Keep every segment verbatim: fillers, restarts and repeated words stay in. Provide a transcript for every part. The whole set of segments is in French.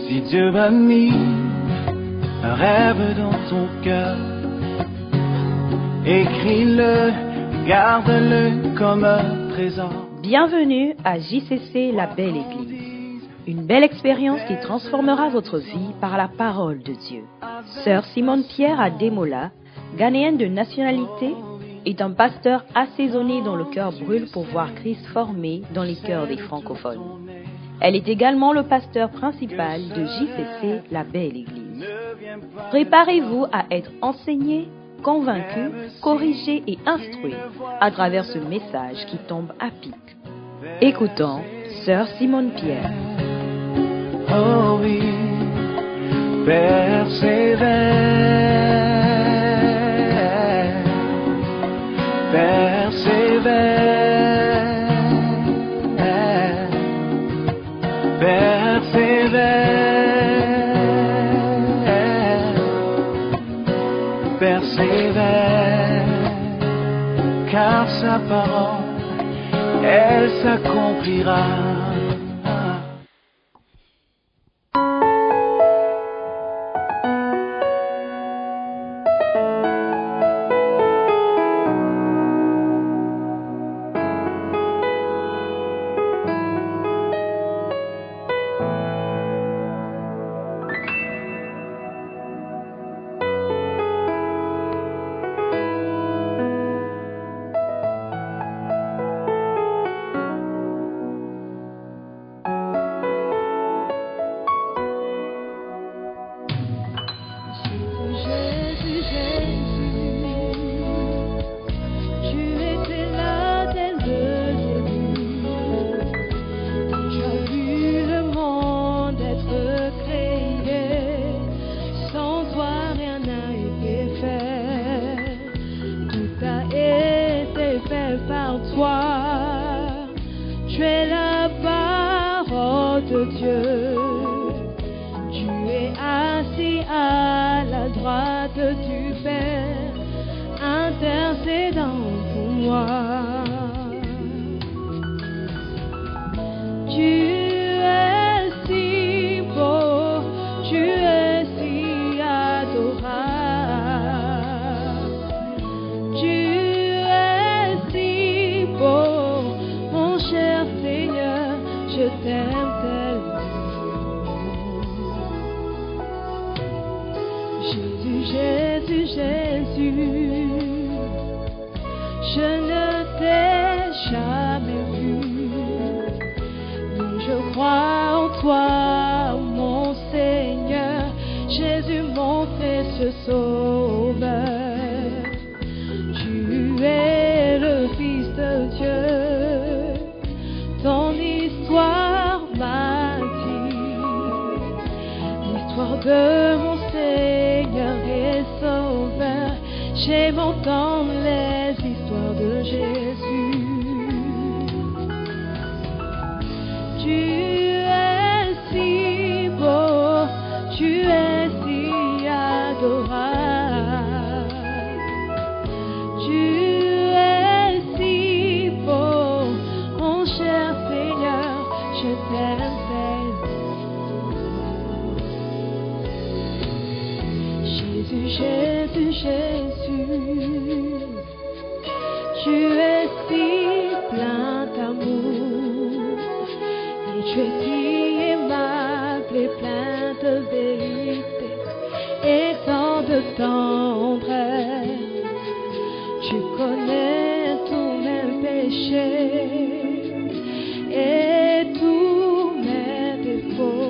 Si Dieu a mis un rêve dans ton cœur, écris-le, garde-le comme un trésor. Bienvenue à J C C La Belle Église, une belle expérience qui transformera votre vie par la parole de Dieu. Sœur Simone Pierre Ademola, ghanéenne de nationalité, est un pasteur assaisonné dont le cœur brûle pour voir Christ formé dans les cœurs des francophones. Elle est également le pasteur principal de J C C La Belle Église. Préparez-vous à être enseigné, convaincu, corrigé et instruit à travers ce message qui tombe à pic. Écoutons Sœur Simone Pierre. Oh oui, persévère, persévère, persévère, persévère, car sa parole, elle s'accomplira.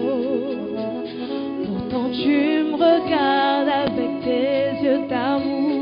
Tu me regardes avec tes yeux d'amour.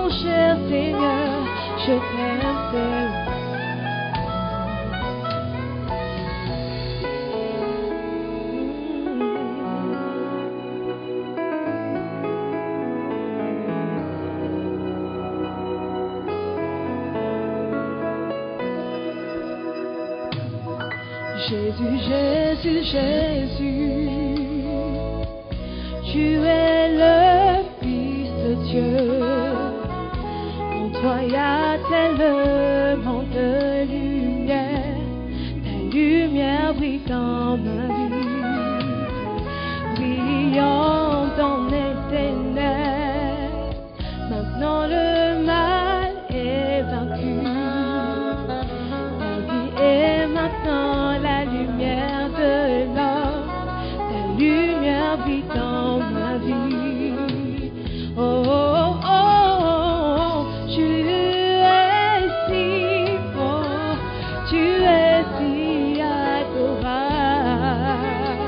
mon cher Seigneur, je t'aime tellement. Jésus, Jésus, Jésus, tu es le Fils de Dieu. En toi il y a tellement de lumière, ta lumière brille dans ma vie, brillant dans mes ténèbres. Maintenant le mal est vaincu, ta vie est maintenant la lumière de l'homme, ta lumière brille dans ma vie. Oh, oh, oh, oh, tu es si beau, tu es si adorable,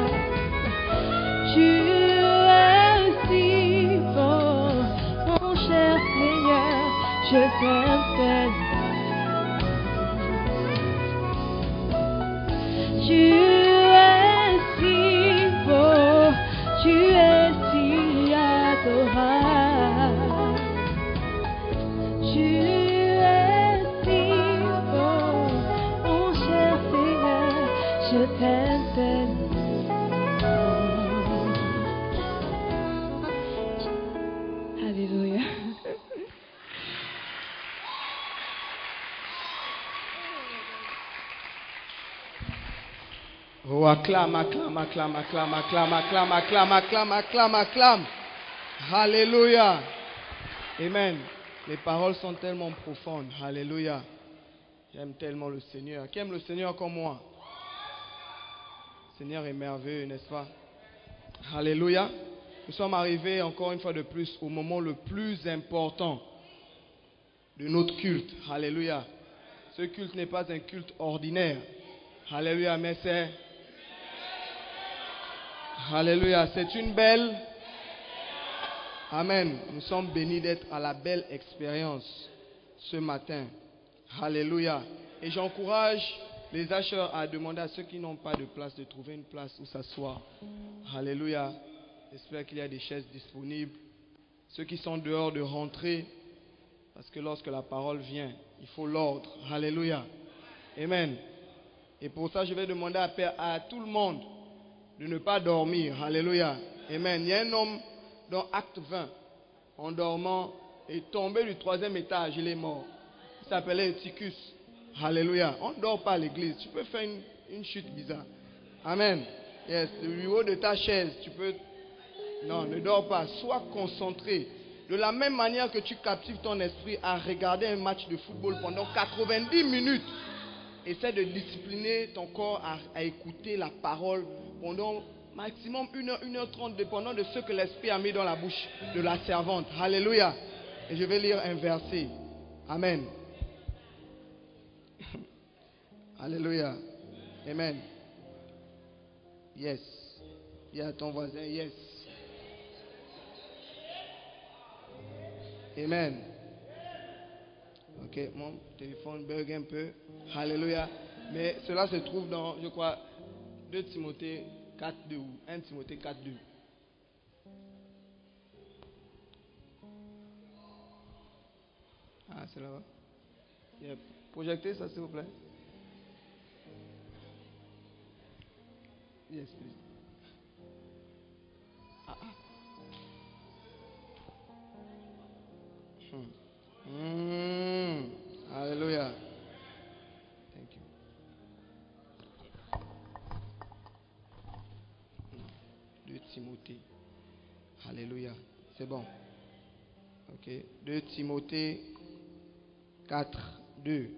tu es si beau, mon cher Seigneur, je t'aime tellement. Tu es si beau, tu es si adorable, tu es si beau, mon cher Seigneur, je t'aime tellement. Alléluia. Oh, acclame, acclame, acclame, acclame, acclame, acclame, acclame, acclame, acclame, acclame. Alléluia. Amen. Les paroles sont tellement profondes. Alléluia. J'aime tellement le Seigneur. Qui aime le Seigneur comme moi? Le Seigneur est merveilleux, n'est-ce pas? Alléluia. Nous sommes arrivés encore une fois de plus au moment le plus important de notre culte. Alléluia. Ce culte n'est pas un culte ordinaire. Alléluia, mais c'est... Alléluia, c'est une belle... Amen. Nous sommes bénis d'être à la belle expérience ce matin. Alléluia. Et j'encourage les acheteurs à demander à ceux qui n'ont pas de place de trouver une place où s'asseoir. Alléluia. J'espère qu'il y a des chaises disponibles. Ceux qui sont dehors de rentrer, parce que lorsque la parole vient, il faut l'ordre. Alléluia. Amen. Et pour ça, je vais demander à, à tout le monde de ne pas dormir. Alléluia. Amen. Il y a un homme dans Acte vingt, en dormant, est tombé du troisième étage, il est mort. Il s'appelait Eutychus. Alléluia. On ne dort pas à l'église. Tu peux faire une, une chute bizarre. Amen. Yes. Du haut de ta chaise, tu peux... Non, ne dors pas. Sois concentré. De la même manière que tu captives ton esprit à regarder un match de football pendant quatre-vingt-dix minutes, essaie de discipliner ton corps à, à écouter la parole pendant maximum une heure, une heure trente, dépendant de ce que l'Esprit a mis dans la bouche de la servante. Alléluia. Et je vais lire un verset. Amen. Alléluia. Amen. Yes. Dis à ton voisin, yes. Amen. Ok, mon téléphone bug un peu. Alléluia. Mais cela se trouve dans, je crois, deux Timothée quatre deux ou un Timothée quatre deux. Ah, c'est là-bas. Yep. Projectez ça, s'il vous plaît. Yes, please. Ah, ah. Hmm. Mm. Alléluia. Thank you. deux Timothée. Alléluia. C'est bon. Ok. deux Timothée quatre deux.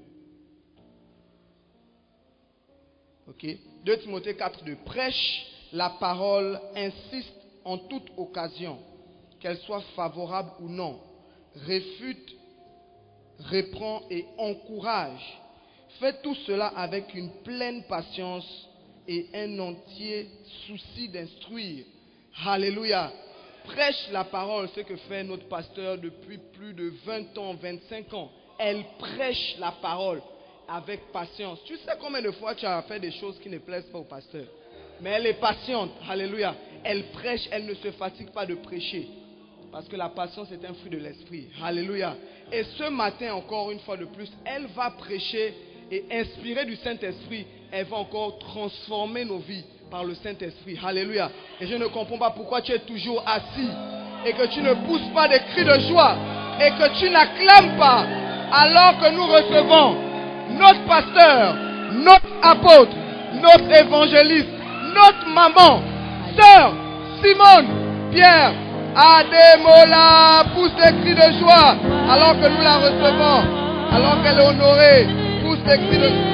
Ok. deux Timothée quatre deux. Prêche la parole, insiste en toute occasion, qu'elle soit favorable ou non. Réfute, reprend et encourage. Faites tout cela avec une pleine patience et un entier souci d'instruire. Alléluia. prêche la parole, ce que fait notre pasteur depuis plus de vingt ans, vingt-cinq ans. Elle prêche la parole avec patience. Tu sais combien de fois tu as fait des choses qui ne plaisent pas au pasteur? Mais elle est patiente, alléluia. Elle prêche, elle ne se fatigue pas de prêcher. Parce que la patience est un fruit de l'esprit, alléluia. Et ce matin, encore une fois de plus, elle va prêcher et inspirée du Saint-Esprit, elle va encore transformer nos vies par le Saint-Esprit, alléluia. Et je ne comprends pas pourquoi tu es toujours assis et que tu ne pousses pas des cris de joie et que tu n'acclames pas alors que nous recevons notre pasteur, notre apôtre, notre évangéliste, notre maman, sœur Simone Pierre Ademola. Pousse des cris de joie alors que nous la recevons, alors qu'elle est honorée. Pousse des cris de joie.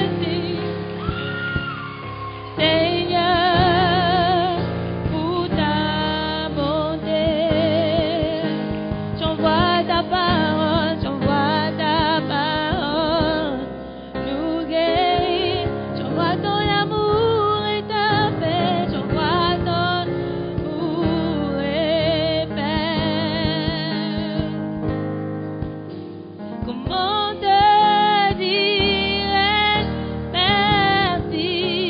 Seigneur, pour ta bonté, j'envoie ta parole, j'envoie ta parole, nous guérir, j'envoie ton amour et ta paix, j'envoie ton amour et paix. Comment te dirais-je merci?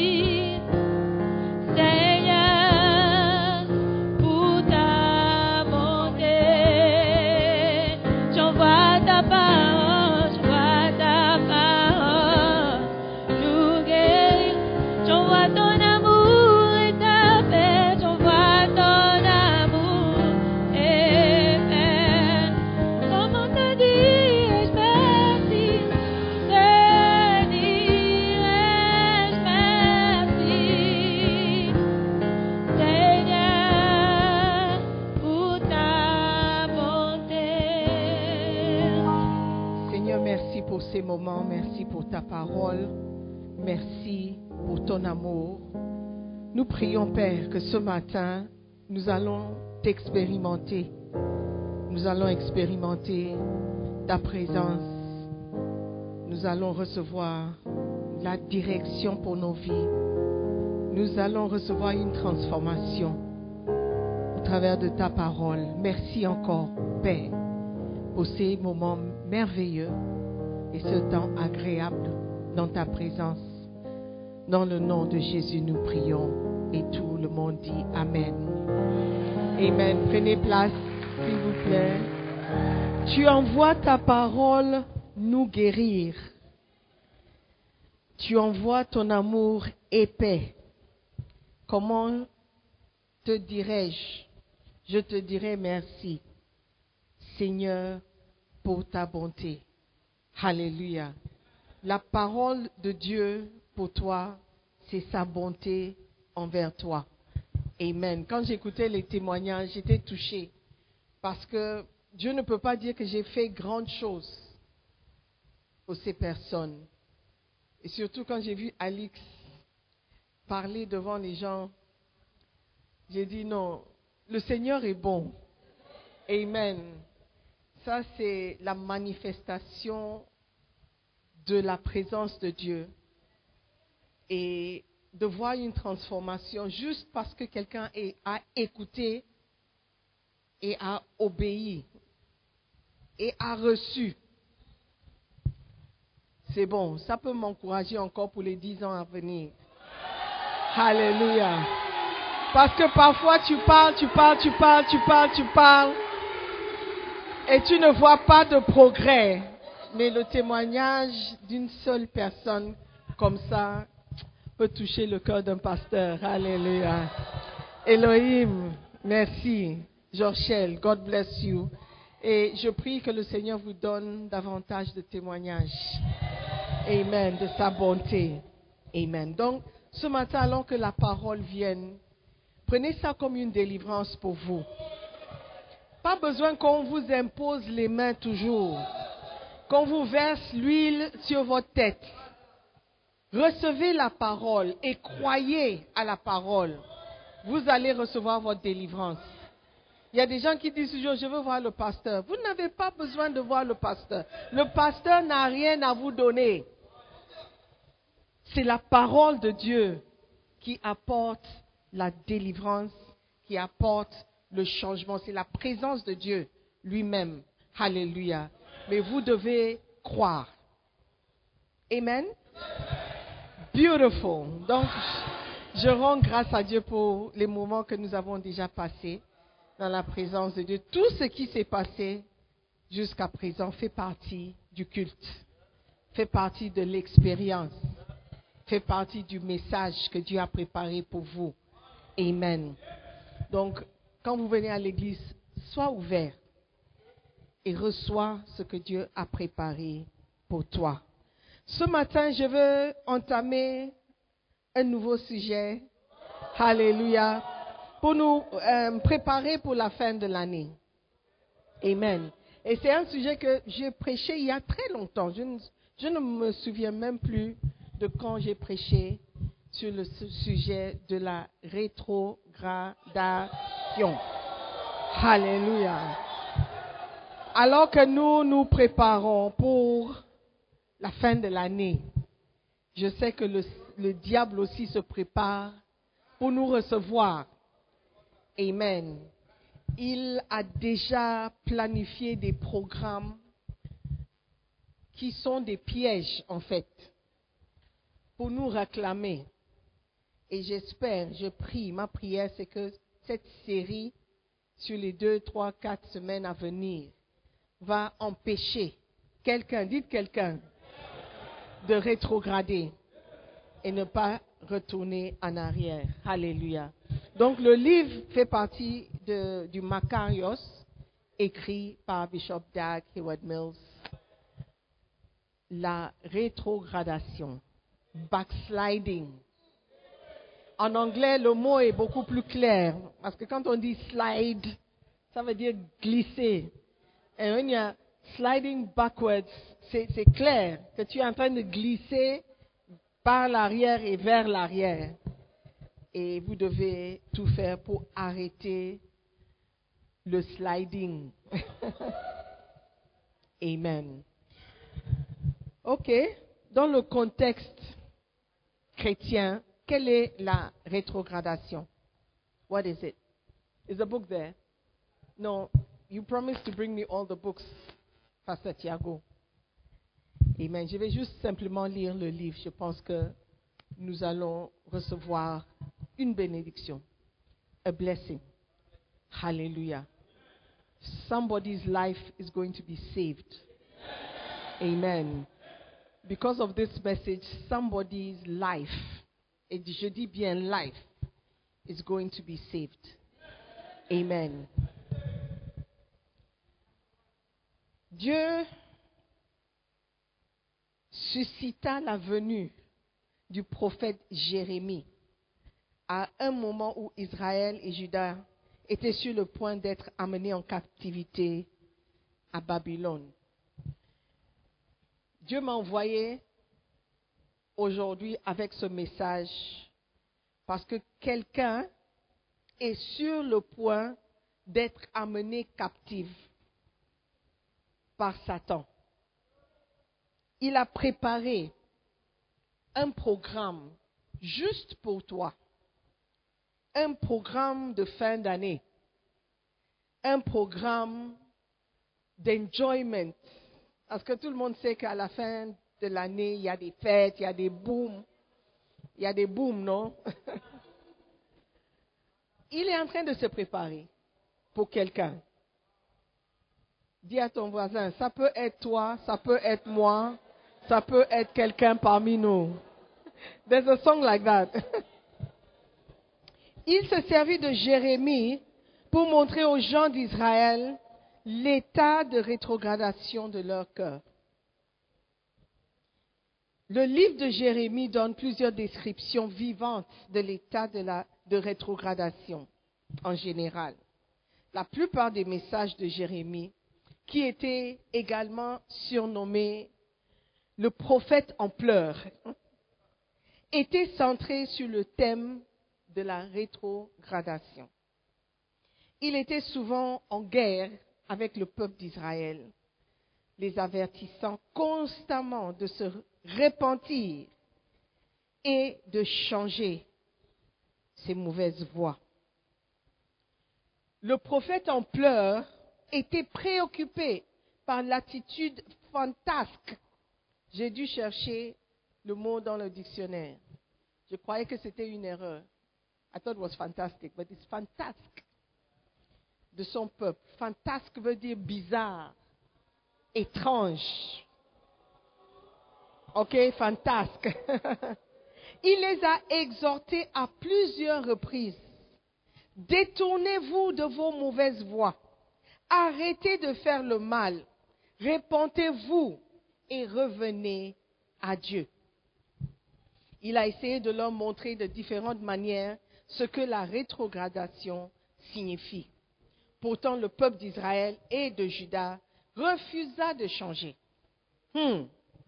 Ces moments, merci pour ta parole, merci pour ton amour. Nous prions, Père, que ce matin, nous allons t'expérimenter. Nous allons expérimenter ta présence. Nous allons recevoir la direction pour nos vies. Nous allons recevoir une transformation au travers de ta parole. Merci encore, Père, pour ces moments merveilleux et ce temps agréable dans ta présence. Dans le nom de Jésus, nous prions et tout le monde dit Amen. Amen. Prenez place, s'il vous plaît. Tu envoies ta parole nous guérir. Tu envoies ton amour épais. Comment te dirais-je? Je te dirai merci, Seigneur, pour ta bonté. Alléluia. La parole de Dieu pour toi, c'est sa bonté envers toi. Amen. Quand j'écoutais les témoignages, j'étais touchée parce que Dieu ne peut pas dire que j'ai fait grandes choses pour ces personnes. Et surtout quand j'ai vu Alix parler devant les gens, j'ai dit non, le Seigneur est bon. Amen. Ça, c'est la manifestation de la présence de Dieu. Et de voir une transformation juste parce que quelqu'un a écouté et a obéi et a reçu. C'est bon, ça peut m'encourager encore pour les dix ans à venir. Alléluia. Parce que parfois tu parles, tu parles, tu parles, tu parles, tu parles. Et tu ne vois pas de progrès, mais le témoignage d'une seule personne comme ça peut toucher le cœur d'un pasteur. Alléluia. Elohim, merci. Jorchel, God bless you. Et je prie que le Seigneur vous donne davantage de témoignages. Amen, de sa bonté. Amen. Donc, ce matin, alors que la parole vienne, prenez ça comme une délivrance pour vous. Pas besoin qu'on vous impose les mains toujours, qu'on vous verse l'huile sur votre tête. Recevez la parole et croyez à la parole. Vous allez recevoir votre délivrance. Il y a des gens qui disent toujours, je veux voir le pasteur. Vous n'avez pas besoin de voir le pasteur. Le pasteur n'a rien à vous donner. C'est la parole de Dieu qui apporte la délivrance, qui apporte le changement. C'est la présence de Dieu lui-même. Alléluia. Mais vous devez croire. Amen. Beautiful. Donc, je rends grâce à Dieu pour les moments que nous avons déjà passés dans la présence de Dieu. Tout ce qui s'est passé jusqu'à présent fait partie du culte, fait partie de l'expérience, fait partie du message que Dieu a préparé pour vous. Amen. Donc, quand vous venez à l'église, sois ouvert et reçois ce que Dieu a préparé pour toi. Ce matin, je veux entamer un nouveau sujet. Alléluia. Pour nous euh, préparer pour la fin de l'année. Amen. Et c'est un sujet que j'ai prêché il y a très longtemps. Je ne, je ne me souviens même plus de quand j'ai prêché sur le sujet de la rétrogradation. Alléluia. Alors que nous nous préparons pour la fin de l'année, je sais que le, le diable aussi se prépare pour nous recevoir. Amen. Il a déjà planifié des programmes qui sont des pièges, en fait, pour nous réclamer. Et j'espère, je prie, ma prière, c'est que cette série, sur les deux, trois, quatre semaines à venir, va empêcher quelqu'un, dites quelqu'un, de rétrograder et ne pas retourner en arrière. Alléluia. Donc le livre fait partie de, du Makarios, écrit par Bishop Dag Heward-Mills. La rétrogradation, backsliding. En anglais, le mot est beaucoup plus clair, parce que quand on dit slide, ça veut dire glisser. Et quand il y a sliding backwards, c'est, c'est clair que tu es en train de glisser par l'arrière et vers l'arrière. Et vous devez tout faire pour arrêter le sliding. Amen. Ok. Dans le contexte chrétien, quelle est la rétrogradation? What is it? Is the book there? No. You promised to bring me all the books, Pastor Thiago. Amen. Je vais juste simplement lire le livre. Je pense que nous allons recevoir une bénédiction. A blessing. Hallelujah. Somebody's life is going to be saved. Amen. Because of this message, somebody's life, et je dis bien life, is going to be saved. Amen. Dieu suscita la venue du prophète Jérémie à un moment où Israël et Juda étaient sur le point d'être amenés en captivité à Babylone. Dieu m'a envoyé aujourd'hui avec ce message parce que quelqu'un est sur le point d'être amené captif par Satan. Il a préparé un programme juste pour toi. Un programme de fin d'année. Un programme d'enjoyment. Parce que tout le monde sait qu'à la fin de l'année, il y a des fêtes, il y a des booms. Il y a des booms, non? Il est en train de se préparer pour quelqu'un. Dis à ton voisin, ça peut être toi, ça peut être moi, ça peut être quelqu'un parmi nous. There's a song like that. Il se servit de Jérémie pour montrer aux gens d'Israël l'état de rétrogradation de leur cœur. Le livre de Jérémie donne plusieurs descriptions vivantes de l'état de, la, de rétrogradation en général. La plupart des messages de Jérémie, qui était également surnommé le prophète en pleurs, était centré sur le thème de la rétrogradation. Il était souvent en guerre avec le peuple d'Israël, les avertissant constamment de se repentir et de changer ses mauvaises voies. le prophète en pleurs était préoccupé par l'attitude fantasque. J'ai dû chercher le mot dans le dictionnaire. Je croyais que c'était une erreur. I thought it was fantastic, but it's fantasque. De son peuple. Fantasque veut dire bizarre, étrange. Ok, fantasque. Il les a exhortés à plusieurs reprises. Détournez-vous de vos mauvaises voies. Arrêtez de faire le mal. Répentez-vous et revenez à Dieu. Il a essayé de leur montrer de différentes manières ce que la rétrogradation signifie. Pourtant, le peuple d'Israël et de Juda refusa de changer. Hmm.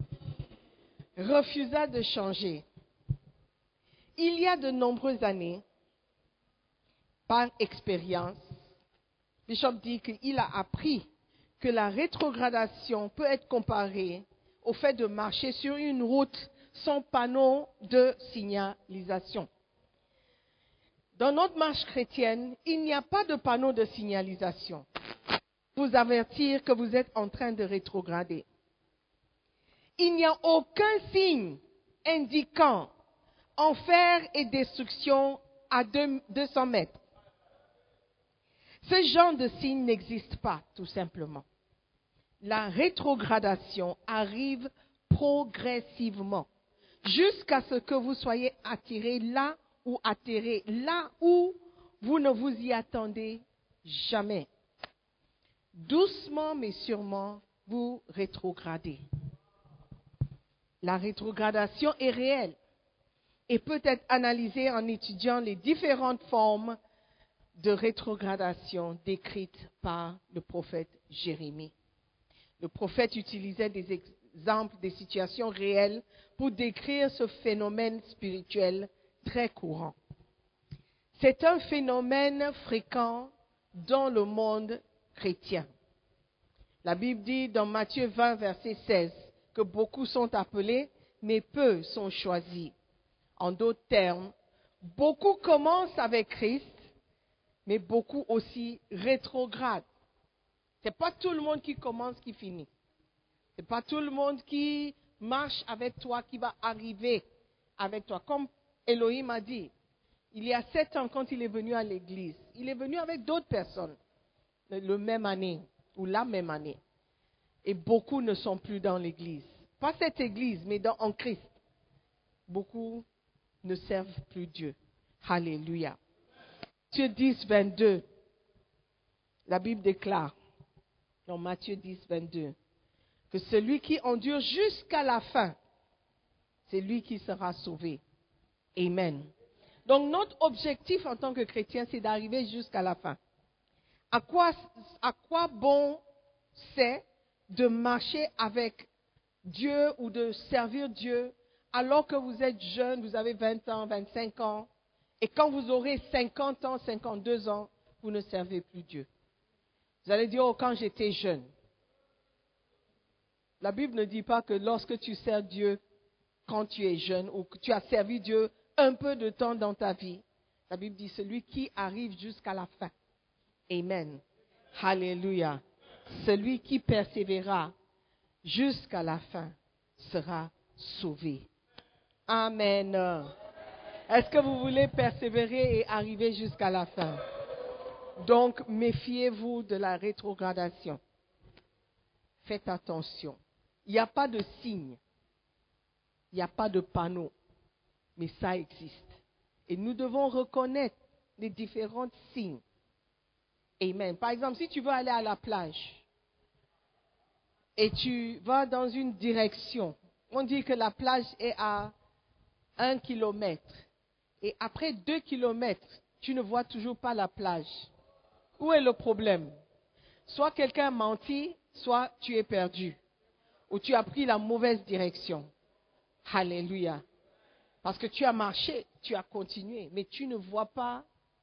Refusa de changer. Il y a de nombreuses années, par expérience, Bishop dit qu'il a appris que la rétrogradation peut être comparée au fait de marcher sur une route sans panneau de signalisation. Dans notre marche chrétienne, il n'y a pas de panneau de signalisation pour vous avertir que vous êtes en train de rétrograder. Il n'y a aucun signe indiquant enfer et destruction à deux cents mètres. Ce genre de signe n'existe pas, tout simplement. La rétrogradation arrive progressivement, jusqu'à ce que vous soyez attiré là ou atterré là où vous ne vous y attendez jamais. Doucement mais sûrement, vous rétrogradez. La rétrogradation est réelle et peut être analysée en étudiant les différentes formes de rétrogradation décrites par le prophète Jérémie. Le prophète utilisait des exemples, des situations réelles pour décrire ce phénomène spirituel très courant. C'est un phénomène fréquent dans le monde chrétien. La Bible dit dans Matthieu vingt, verset seize, que beaucoup sont appelés, mais peu sont choisis. En d'autres termes, beaucoup commencent avec Christ, mais beaucoup aussi rétrogradent. Ce n'est pas tout le monde qui commence qui finit. Ce n'est pas tout le monde qui marche avec toi qui va arriver avec toi. Comme Elohim a dit, il y a sept ans quand il est venu à l'église, il est venu avec d'autres personnes, le même année ou la même année. Et beaucoup ne sont plus dans l'église. Pas cette église, mais dans, en Christ. Beaucoup ne servent plus Dieu. Alléluia. Matthieu dix, vingt-deux. La Bible déclare, dans Matthieu dix, vingt-deux, que celui qui endure jusqu'à la fin, c'est lui qui sera sauvé. Amen. Donc notre objectif en tant que chrétien, c'est d'arriver jusqu'à la fin. À quoi, à quoi bon c'est de marcher avec Dieu ou de servir Dieu alors que vous êtes jeune, vous avez vingt ans, vingt-cinq ans, et quand vous aurez cinquante ans, cinquante-deux ans, vous ne servez plus Dieu. Vous allez dire, oh, quand j'étais jeune. La Bible ne dit pas que lorsque tu sers Dieu, quand tu es jeune, ou que tu as servi Dieu un peu de temps dans ta vie, la Bible dit, celui qui arrive jusqu'à la fin. Amen. Alléluia. Celui qui persévérera jusqu'à la fin sera sauvé. Amen. Est-ce que vous voulez persévérer et arriver jusqu'à la fin? Donc, méfiez-vous de la rétrogradation. Faites attention. Il n'y a pas de signe. Il n'y a pas de panneau. Mais ça existe. Et nous devons reconnaître les différents signes. Amen. Par exemple, si tu veux aller à la plage et tu vas dans une direction, on dit que la plage est à un kilomètre. Et après deux kilomètres, tu ne vois toujours pas la plage. Où est le problème? Soit quelqu'un a menti, soit tu es perdu. Ou tu as pris la mauvaise direction. Alléluia. Parce que tu as marché, tu as continué, mais tu ne vois pas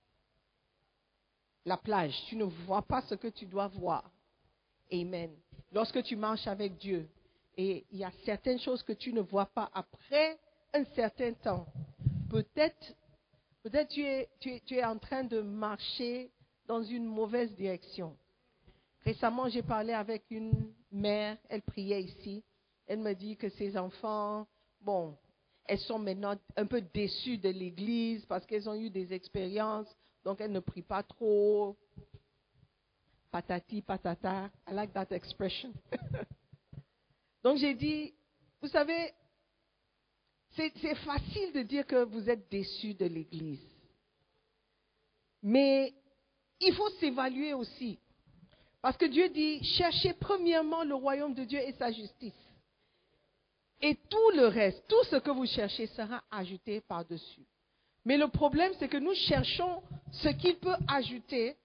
la plage. Tu ne vois pas ce que tu dois voir. Amen. Lorsque tu marches avec Dieu, et il y a certaines choses que tu ne vois pas après un certain temps, peut-être peut-être tu es, tu, es, tu es en train de marcher dans une mauvaise direction. Récemment, j'ai parlé avec une mère, elle priait ici. Elle me dit que ses enfants, bon, elles sont maintenant un peu déçues de l'église parce qu'elles ont eu des expériences, donc elles ne prient pas trop. Patati, patata. I like that expression. Donc j'ai dit, vous savez, c'est, c'est facile de dire que vous êtes déçus de l'église. Mais il faut s'évaluer aussi. Parce que Dieu dit, cherchez premièrement le royaume de Dieu et sa justice. Et tout le reste, tout ce que vous cherchez sera ajouté par-dessus. Mais le problème, c'est que nous cherchons ce qu'il peut ajouter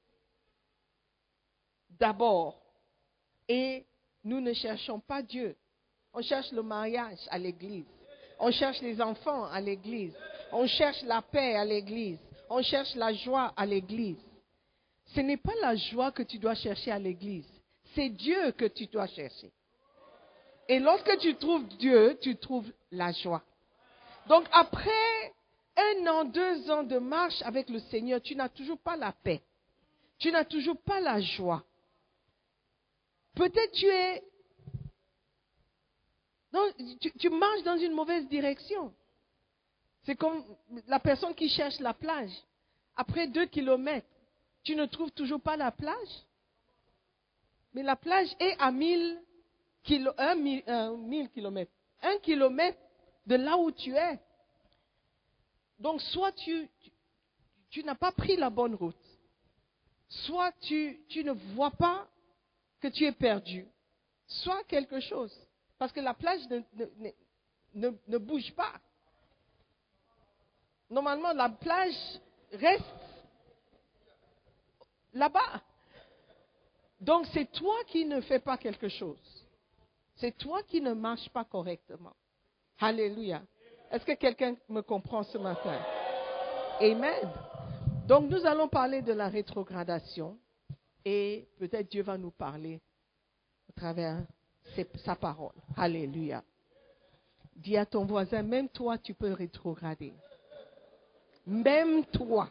d'abord. Et nous ne cherchons pas Dieu. On cherche le mariage à l'église. On cherche les enfants à l'église. On cherche la paix à l'église. On cherche la joie à l'église. Ce n'est pas la joie que tu dois chercher à l'église. C'est Dieu que tu dois chercher. Et lorsque tu trouves Dieu, tu trouves la joie. Donc après un an, deux ans de marche avec le Seigneur, tu n'as toujours pas la paix. Tu n'as toujours pas la joie. Peut-être tu es... Non, tu, tu marches dans une mauvaise direction. C'est comme la personne qui cherche la plage. Après deux kilomètres, tu ne trouves toujours pas la plage. Mais la plage est à mille, kilo, un, mille, un, mille kilomètres. Un kilomètre de là où tu es. Donc soit tu, tu, tu n'as pas pris la bonne route. Soit tu, tu ne vois pas que tu es perdu. Soit quelque chose. Parce que la plage ne, ne, ne, ne bouge pas. Normalement, la plage reste là-bas. Donc, c'est toi qui ne fais pas quelque chose. C'est toi qui ne marches pas correctement. Alléluia. Est-ce que quelqu'un me comprend ce matin? Amen. Donc, nous allons parler de la rétrogradation. Et peut-être Dieu va nous parler à travers sa parole. Alléluia. Dis à ton voisin, même toi, tu peux rétrograder. Même toi,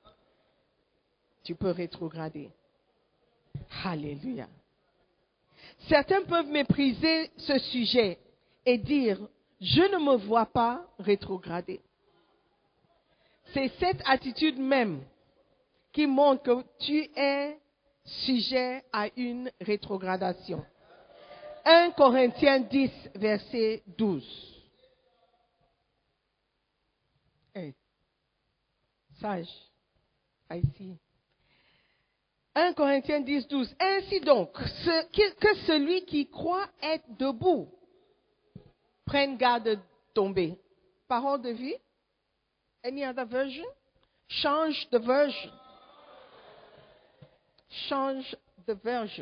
tu peux rétrograder. Alléluia. Certains peuvent mépriser ce sujet et dire, je ne me vois pas rétrograder. C'est cette attitude même qui montre que tu es sujet à une rétrogradation. un Corinthiens dix, verset douze. Hey. Sage, ici. un Corinthiens dix, douze. Ainsi donc, ce, que, que celui qui croit être debout prenne garde de tomber. Parole de vie? Any other version? Change the version. Change the version.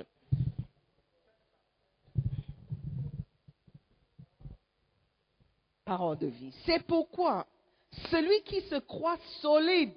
Parole de vie. C'est pourquoi celui qui se croit solide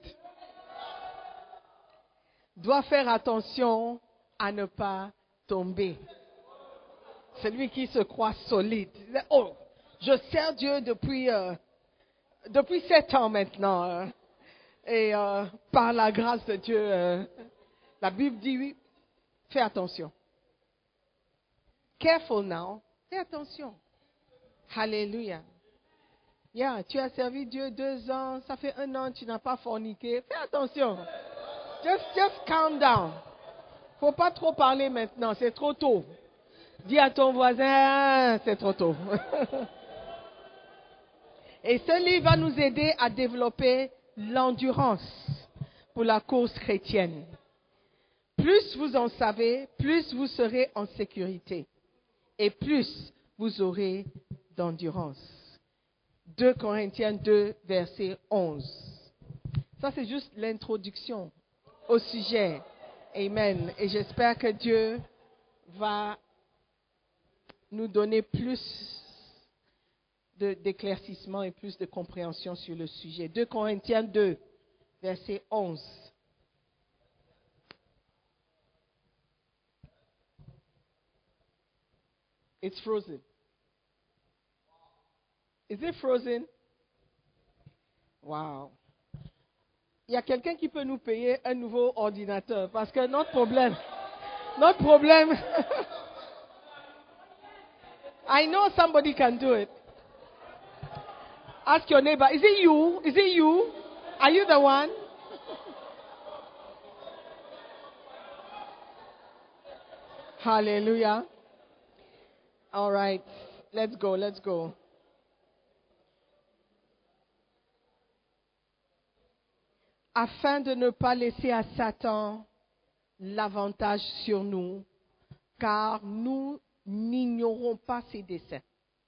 doit faire attention à ne pas tomber. Celui qui se croit solide. Oh, je sers Dieu depuis, euh, depuis sept ans maintenant. Euh, et euh, par la grâce de Dieu, euh, la Bible dit oui, fais attention. Careful now. Fais attention. Hallelujah. Yeah, tu as servi Dieu deux ans, ça fait un an, tu n'as pas forniqué. Fais attention. Just, just calm down. Faut pas trop parler maintenant, c'est trop tôt. Dis à ton voisin, c'est trop tôt. Et ce livre va nous aider à développer l'endurance pour la course chrétienne. Plus vous en savez, plus vous serez en sécurité. Et plus vous aurez d'endurance. deux Corinthiens deux, verset onze. Ça, c'est juste l'introduction au sujet. Amen. Et j'espère que Dieu va nous donner plus de, d'éclaircissement et plus de compréhension sur le sujet. deux Corinthiens deux, verset onze. It's frozen. Is it frozen? Wow. il y a quelqu'un qui peut nous payer un nouveau ordinateur parce que notre problème, notre problème, I know somebody can do it. Ask your neighbor, is it you? Is it you? Are you the one? Hallelujah. All right, let's go, let's go. Afin de ne pas laisser à Satan l'avantage sur nous, car nous n'ignorons pas ses desseins.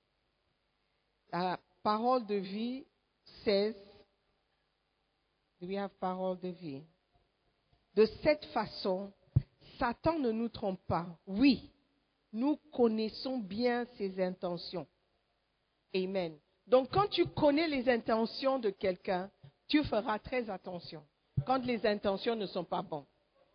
La parole de vie says, do we have parole de vie? De cette façon, Satan ne nous trompe pas. Oui, nous connaissons bien ses intentions. Amen. Donc, quand tu connais les intentions de quelqu'un, tu feras très attention quand les intentions ne sont pas bonnes.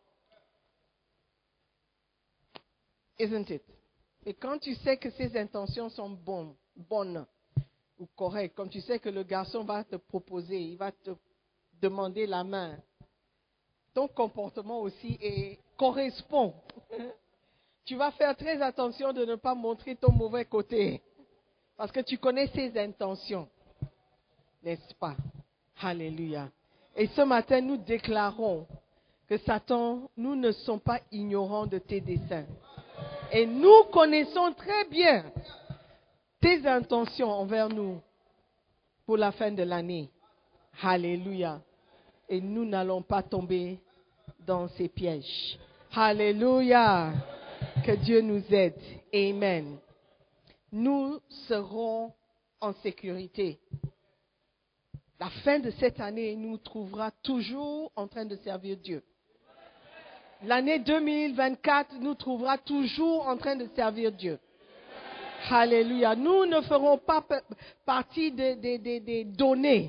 Isn't it? Et quand tu sais que ses intentions sont bonnes, bonnes ou correctes, comme tu sais que le garçon va te proposer, il va te demander la main, ton comportement aussi est, correspond. Tu vas faire très attention de ne pas montrer ton mauvais côté, parce que tu connais ses intentions, n'est-ce pas? Alléluia. Et ce matin, nous déclarons que Satan, nous ne sommes pas ignorants de tes desseins. Et nous connaissons très bien tes intentions envers nous pour la fin de l'année. Alléluia. Et nous n'allons pas tomber dans ces pièges. Alléluia. Que Dieu nous aide. Amen. Nous serons en sécurité. La fin de cette année nous trouvera toujours en train de servir Dieu. L'année deux mille vingt-quatre nous trouvera toujours en train de servir Dieu. Alléluia. Nous ne ferons pas partie des, des, des, des données.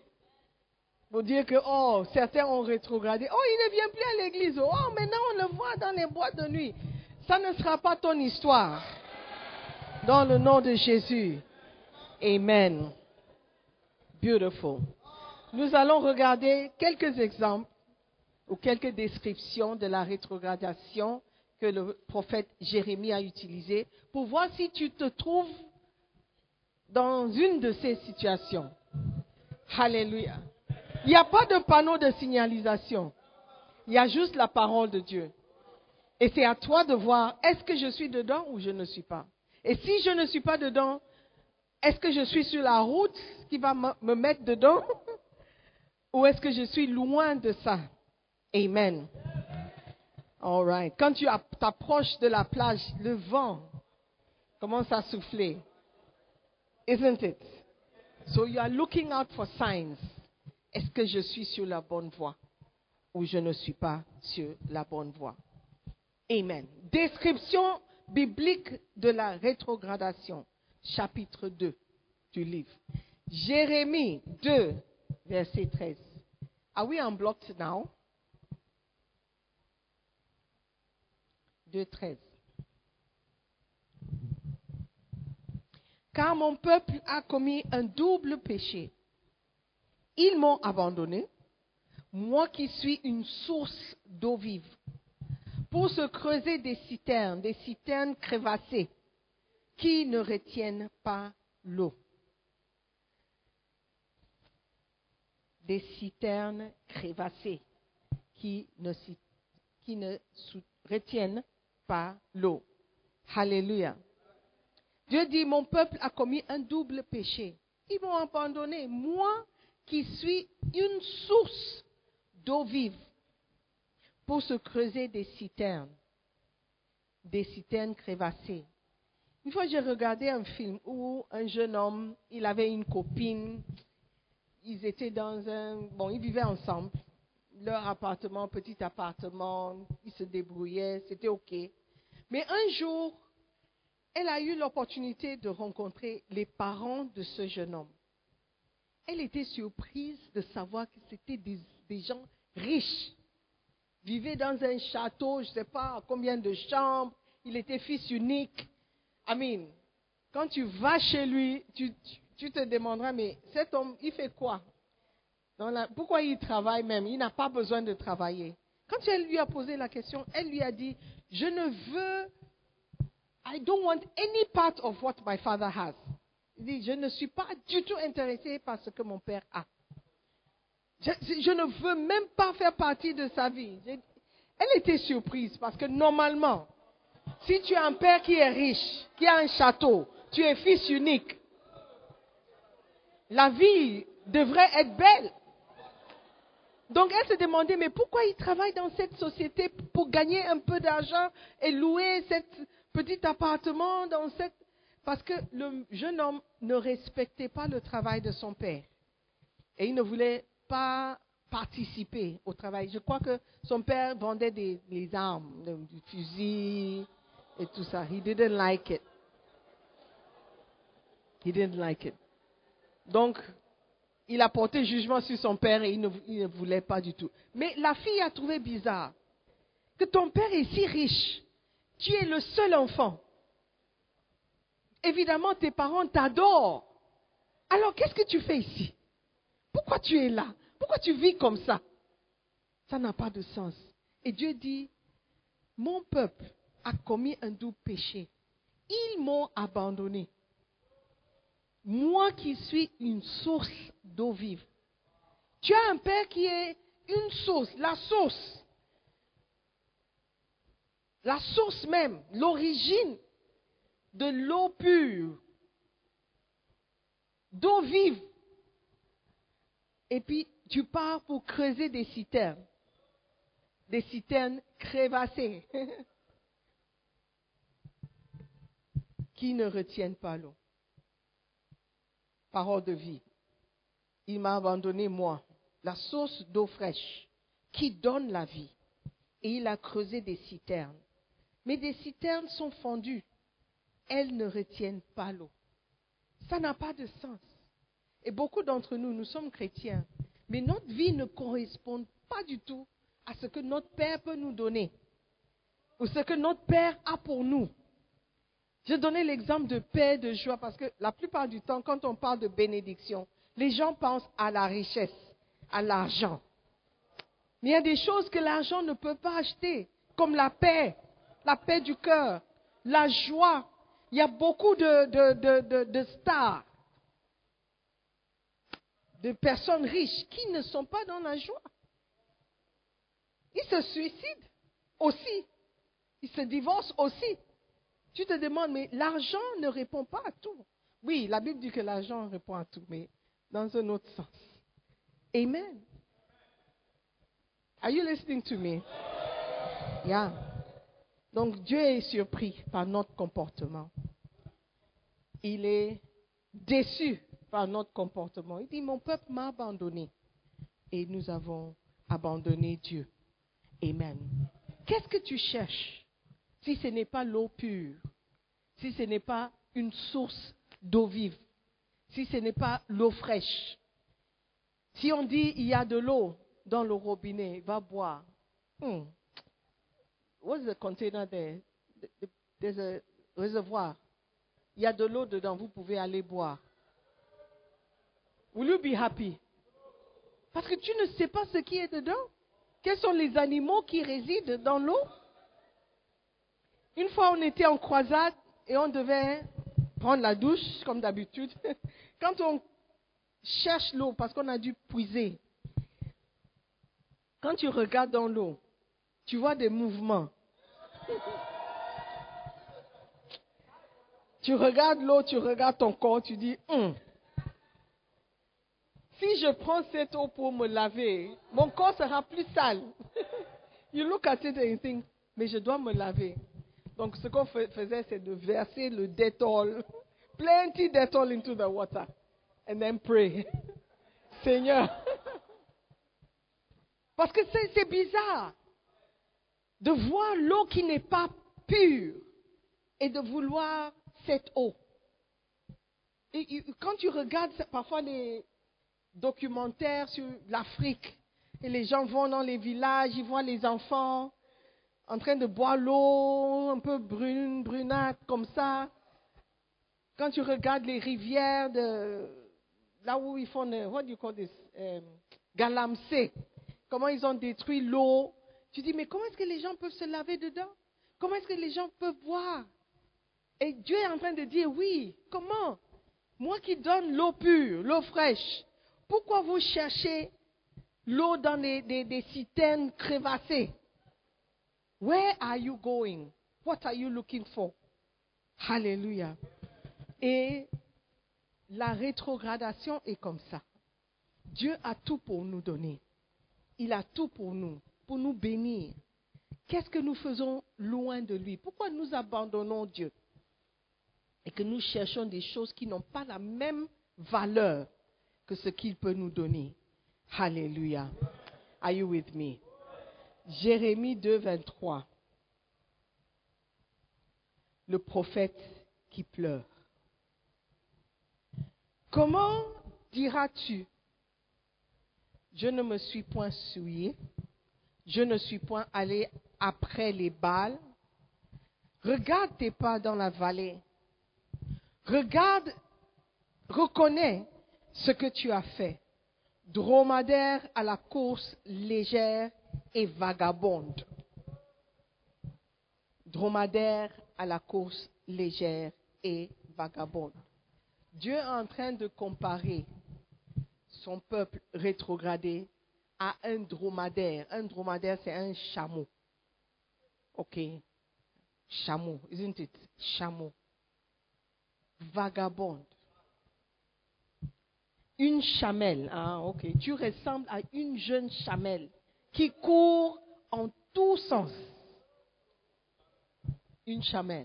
Pour dire que, oh, certains ont rétrogradé. Oh, il ne vient plus à l'église. Oh, maintenant on le voit dans les boîtes de nuit. Ça ne sera pas ton histoire. Dans le nom de Jésus. Amen. Beautiful. Nous allons regarder quelques exemples ou quelques descriptions de la rétrogradation que le prophète Jérémie a utilisée pour voir si tu te trouves dans une de ces situations. Alléluia. Il n'y a pas de panneau de signalisation. Il y a juste la parole de Dieu. Et c'est à toi de voir, est-ce que je suis dedans ou je ne suis pas? Et si je ne suis pas dedans, est-ce que je suis sur la route qui va me mettre dedans? Ou est-ce que je suis loin de ça? Amen. All right. Quand tu t'approches de la plage, le vent commence à souffler. Isn't it? So you are looking out for signs. Est-ce que je suis sur la bonne voie ou je ne suis pas sur la bonne voie? Amen. Description biblique de la rétrogradation. Chapitre deux du livre. Jérémie deux, verset treize. Are we unblocked now? deux, treize. Car mon peuple a commis un double péché. Ils m'ont abandonné, moi qui suis une source d'eau vive, pour se creuser des citernes, des citernes crevassées, qui ne retiennent pas l'eau. Des citernes crevassées, qui ne, qui ne retiennent pas l'eau. Alléluia. Dieu dit, mon peuple a commis un double péché. Ils m'ont abandonné, moi qui suis une source d'eau vive, pour se creuser des citernes, des citernes crevassées. Une fois, j'ai regardé un film où un jeune homme, il avait une copine, ils étaient dans un... Bon, ils vivaient ensemble, leur appartement, petit appartement, ils se débrouillaient, c'était OK. Mais un jour, elle a eu l'opportunité de rencontrer les parents de ce jeune homme. Elle était surprise de savoir que c'était des, des gens riches. Vivaient dans un château, je ne sais pas combien de chambres. Il était fils unique. I mean, quand tu vas chez lui, tu, tu, tu te demanderas, mais cet homme, il fait quoi? Dans la, pourquoi il travaille même? Il n'a pas besoin de travailler. Quand elle lui a posé la question, elle lui a dit, je ne veux, I don't want any part of what my father has. Il dit, je ne suis pas du tout intéressé par ce que mon père a. Je, je ne veux même pas faire partie de sa vie. Je, elle était surprise parce que normalement, si tu as un père qui est riche, qui a un château, tu es fils unique, la vie devrait être belle. Donc elle se demandait, mais pourquoi il travaille dans cette société pour gagner un peu d'argent et louer cet petit appartement dans cette... Parce que le jeune homme ne respectait pas le travail de son père. Et il ne voulait pas participer au travail. Je crois que son père vendait des, des armes, des fusils et tout ça. He didn't like it. He didn't like it. Donc, il a porté jugement sur son père et il ne, il ne voulait pas du tout. Mais la fille a trouvé bizarre que ton père est si riche. Tu es le seul enfant. Évidemment, tes parents t'adorent. Alors, qu'est-ce que tu fais ici? Pourquoi tu es là? Pourquoi tu vis comme ça? Ça n'a pas de sens. Et Dieu dit, mon peuple a commis un double péché. Ils m'ont abandonné. Moi qui suis une source d'eau vive. Tu as un père qui est une source, la source. La source même, l'origine de l'eau pure, d'eau vive. Et puis, tu pars pour creuser des citernes. Des citernes crévassées. Qui ne retiennent pas l'eau. Parole de vie. Il m'a abandonné, moi, la source d'eau fraîche, qui donne la vie. Et il a creusé des citernes. Mais des citernes sont fendues. Elles ne retiennent pas l'eau. Ça n'a pas de sens. Et beaucoup d'entre nous, nous sommes chrétiens, mais notre vie ne correspond pas du tout à ce que notre Père peut nous donner, ou ce que notre Père a pour nous. Je donnais l'exemple de paix, de joie, parce que la plupart du temps, quand on parle de bénédiction, les gens pensent à la richesse, à l'argent. Mais il y a des choses que l'argent ne peut pas acheter, comme la paix, la paix du cœur, la joie. Il y a beaucoup de, de, de, de, de stars, de personnes riches qui ne sont pas dans la joie. Ils se suicident aussi. Ils se divorcent aussi. Tu te demandes, mais l'argent ne répond pas à tout. Oui, la Bible dit que l'argent répond à tout, mais dans un autre sens. Amen. Are you listening to me? Yeah. Donc Dieu est surpris par notre comportement. Il est déçu par notre comportement. Il dit, mon peuple m'a abandonné. Et nous avons abandonné Dieu. Amen. Qu'est-ce que tu cherches si ce n'est pas l'eau pure, si ce n'est pas une source d'eau vive, si ce n'est pas l'eau fraîche? Si on dit il y a de l'eau dans le robinet, va boire. Hmm. What's the container there? There's a reservoir. Il y a de l'eau dedans, vous pouvez aller boire. Will you be happy? Parce que tu ne sais pas ce qui est dedans. Quels sont les animaux qui résident dans l'eau? Une fois, on était en croisade et on devait prendre la douche, comme d'habitude. Quand on cherche l'eau, parce qu'on a dû puiser, quand tu regardes dans l'eau, tu vois des mouvements. Tu regardes l'eau, tu regardes ton corps, tu dis, hum, si je prends cette eau pour me laver, mon corps sera plus sale. You look at it and you think, mais je dois me laver. Donc ce qu'on faisait, c'est de verser le Dettol, plenty Dettol into the water, and then pray. Seigneur. Parce que c'est, c'est bizarre de voir l'eau qui n'est pas pure et de vouloir cette eau. Et, et, quand tu regardes parfois les documentaires sur l'Afrique, et les gens vont dans les villages, ils voient les enfants en train de boire l'eau, un peu brune, brunâtre, comme ça. Quand tu regardes les rivières, de, là où ils font, what do you call this, um, Galamsey, comment ils ont détruit l'eau. Tu dis, mais comment est-ce que les gens peuvent se laver dedans? Comment est-ce que les gens peuvent boire? Et Dieu est en train de dire, oui, comment? Moi qui donne l'eau pure, l'eau fraîche, pourquoi vous cherchez l'eau dans des, des, des citernes crevassées? Where are you going? What are you looking for? Hallelujah. Et la rétrogradation est comme ça. Dieu a tout pour nous donner. Il a tout pour nous, pour nous bénir. Qu'est-ce que nous faisons loin de lui? Pourquoi nous abandonnons Dieu? Et que nous cherchons des choses qui n'ont pas la même valeur que ce qu'il peut nous donner. Hallelujah. Are you with me? Jérémie deux, vingt-trois. Le prophète qui pleure. Comment diras-tu, je ne me suis point souillé, je ne suis point allé après les Baals. Regarde tes pas dans la vallée. Regarde, reconnais ce que tu as fait. Dromadaire à la course légère et vagabonde. Dromadaire à la course légère et vagabonde. Dieu est en train de comparer son peuple rétrogradé à un dromadaire. Un dromadaire, c'est un chameau. Ok. Chameau, isn't it? Chameau. Vagabonde. Une chamelle. Ah, ok. Tu ressembles à une jeune chamelle qui court en tous sens. Une chamelle.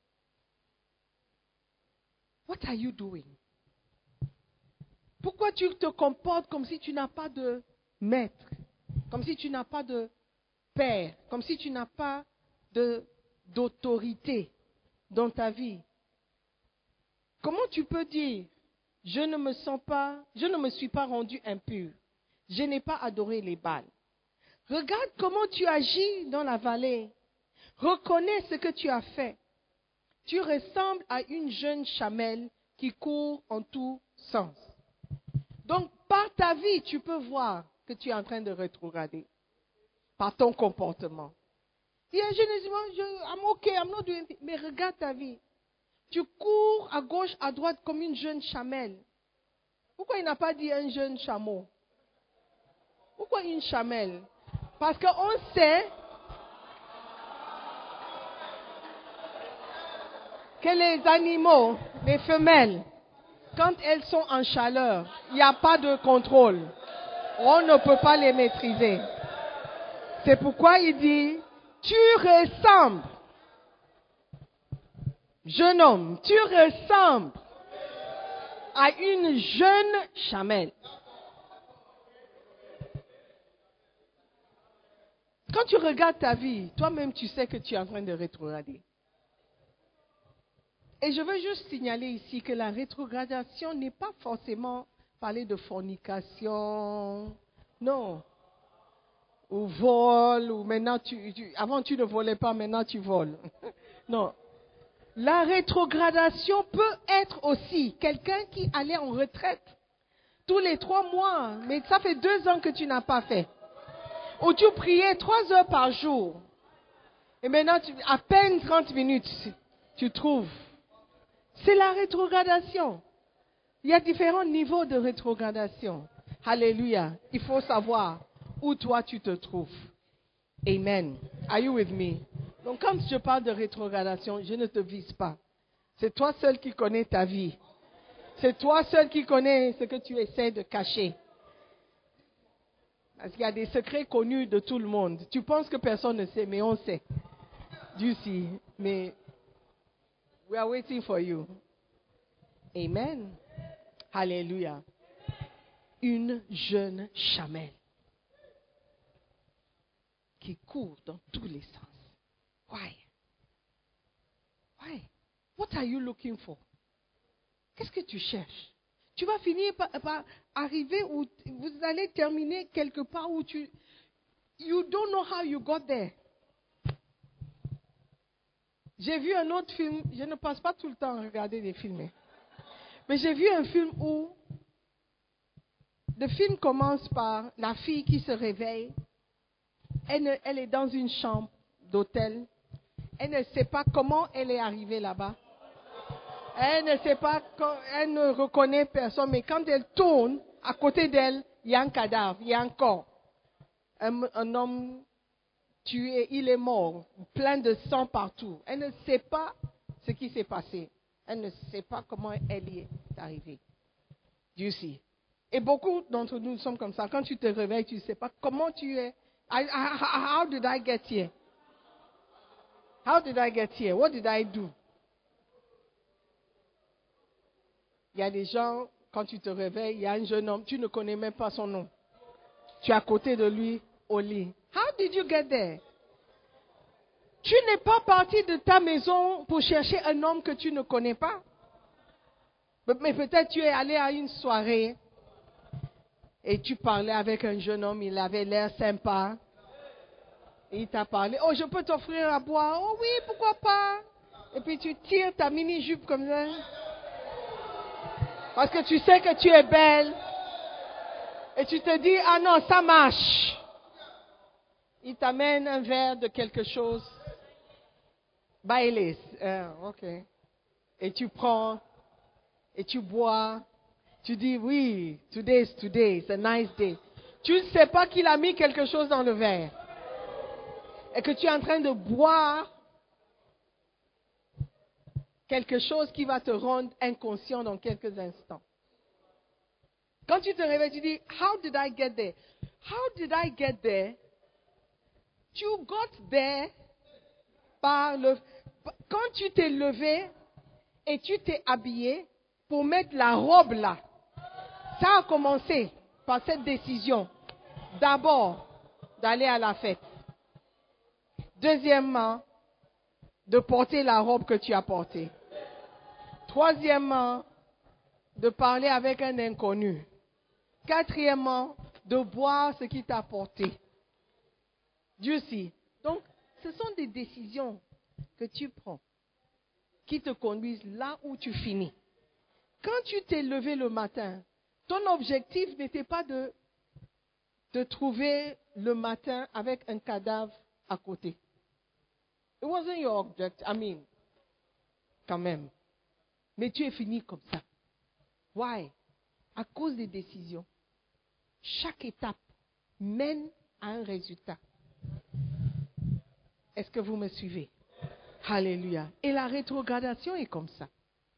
What are you doing? Pourquoi tu te comportes comme si tu n'as pas de maître, comme si tu n'as pas de père, comme si tu n'as pas de, d'autorité dans ta vie? Comment tu peux dire, je ne me sens pas, je ne me suis pas rendu impur, je n'ai pas adoré les Baals. Regarde comment tu agis dans la vallée. Reconnais ce que tu as fait. Tu ressembles à une jeune chamelle qui court en tous sens. Donc, par ta vie, tu peux voir que tu es en train de rétrograder. Par ton comportement. Il y a un jeune qui dit, I'm okay, I'm not doing anything. Mais regarde ta vie. Tu cours à gauche, à droite comme une jeune chamelle. Pourquoi il n'a pas dit un jeune chameau? Pourquoi une chamelle? Parce qu'on sait que les animaux, les femelles, quand elles sont en chaleur, il n'y a pas de contrôle. On ne peut pas les maîtriser. C'est pourquoi il dit, tu ressembles, jeune homme, tu ressembles à une jeune chamelle. Quand tu regardes ta vie, toi-même tu sais que tu es en train de rétrograder. Et je veux juste signaler ici que la rétrogradation n'est pas forcément parler de fornication, non, ou vol, ou maintenant tu, tu, avant tu ne volais pas, maintenant tu voles. Non. La rétrogradation peut être aussi quelqu'un qui allait en retraite tous les trois mois, mais ça fait deux ans que tu n'as pas fait. Ou tu priais trois heures par jour, et maintenant tu, à peine trente minutes, tu trouves. C'est la rétrogradation. Il y a différents niveaux de rétrogradation. Alléluia. Il faut savoir où toi tu te trouves. Amen. Are you with me? Donc quand je parle de rétrogradation, je ne te vise pas. C'est toi seul qui connais ta vie. C'est toi seul qui connais ce que tu essaies de cacher. Parce qu'il y a des secrets connus de tout le monde. Tu penses que personne ne sait, mais on sait. Dieu sait. Mais we are waiting for you. Amen. Alléluia. Une jeune chamelle qui court dans tous les sens. Why? Why? What are you looking for? Qu'est-ce que tu cherches? Tu vas finir par, par arriver où vous allez terminer quelque part où tu you don't know how you got there. J'ai vu un autre film, je ne passe pas tout le temps à regarder des films, mais j'ai vu un film où Le film commence par la fille qui se réveille. Elle, ne, elle est dans une chambre d'hôtel. Elle ne sait pas comment elle est arrivée là-bas. Elle ne sait pas, elle ne reconnaît personne. Mais quand elle tourne, à côté d'elle, il y a un cadavre, il y a un corps. Un, un homme tué, il est mort, plein de sang partout. Elle ne sait pas ce qui s'est passé. Elle ne sait pas comment elle y est arrivée. Dieu sait. Et beaucoup d'entre nous sommes comme ça. Quand tu te réveilles, tu ne sais pas comment tu es. I, I, how did I get here? How did I get here? What did I do? Il y a des gens, quand tu te réveilles, il y a un jeune homme, tu ne connais même pas son nom. Tu es à côté de lui au lit. How did you get there? Tu n'es pas parti de ta maison pour chercher un homme que tu ne connais pas. Mais peut-être tu es allé à une soirée et tu parlais avec un jeune homme, il avait l'air sympa. Et il t'a parlé, oh je peux t'offrir à boire, oh oui pourquoi pas. Et puis tu tires ta mini-jupe comme ça. Parce que tu sais que tu es belle. Et tu te dis, ah non, ça marche. Il t'amène un verre de quelque chose. Baileys. Uh, ok. Et tu prends, et tu bois. Tu dis, oui, today is today, it's a nice day. Tu ne sais pas qu'il a mis quelque chose dans le verre. Et que tu es en train de boire quelque chose qui va te rendre inconscient dans quelques instants. Quand tu te réveilles, tu dis, how did I get there? How did I get there? You got there par le... Quand tu t'es levé et tu t'es habillé pour mettre la robe là, ça a commencé par cette décision. D'abord, d'aller à la fête. Deuxièmement, de porter la robe que tu as portée. Troisièmement, de parler avec un inconnu. Quatrièmement, de boire ce qui t'a apporté. Dieu sait. Donc, ce sont des décisions que tu prends qui te conduisent là où tu finis. Quand tu t'es levé le matin, ton objectif n'était pas de te trouver le matin avec un cadavre à côté. It wasn't your object, I mean, quand même. Mais tu es fini comme ça. Why? À cause des décisions. Chaque étape mène à un résultat. Est-ce que vous me suivez? Alléluia. Et la rétrogradation est comme ça.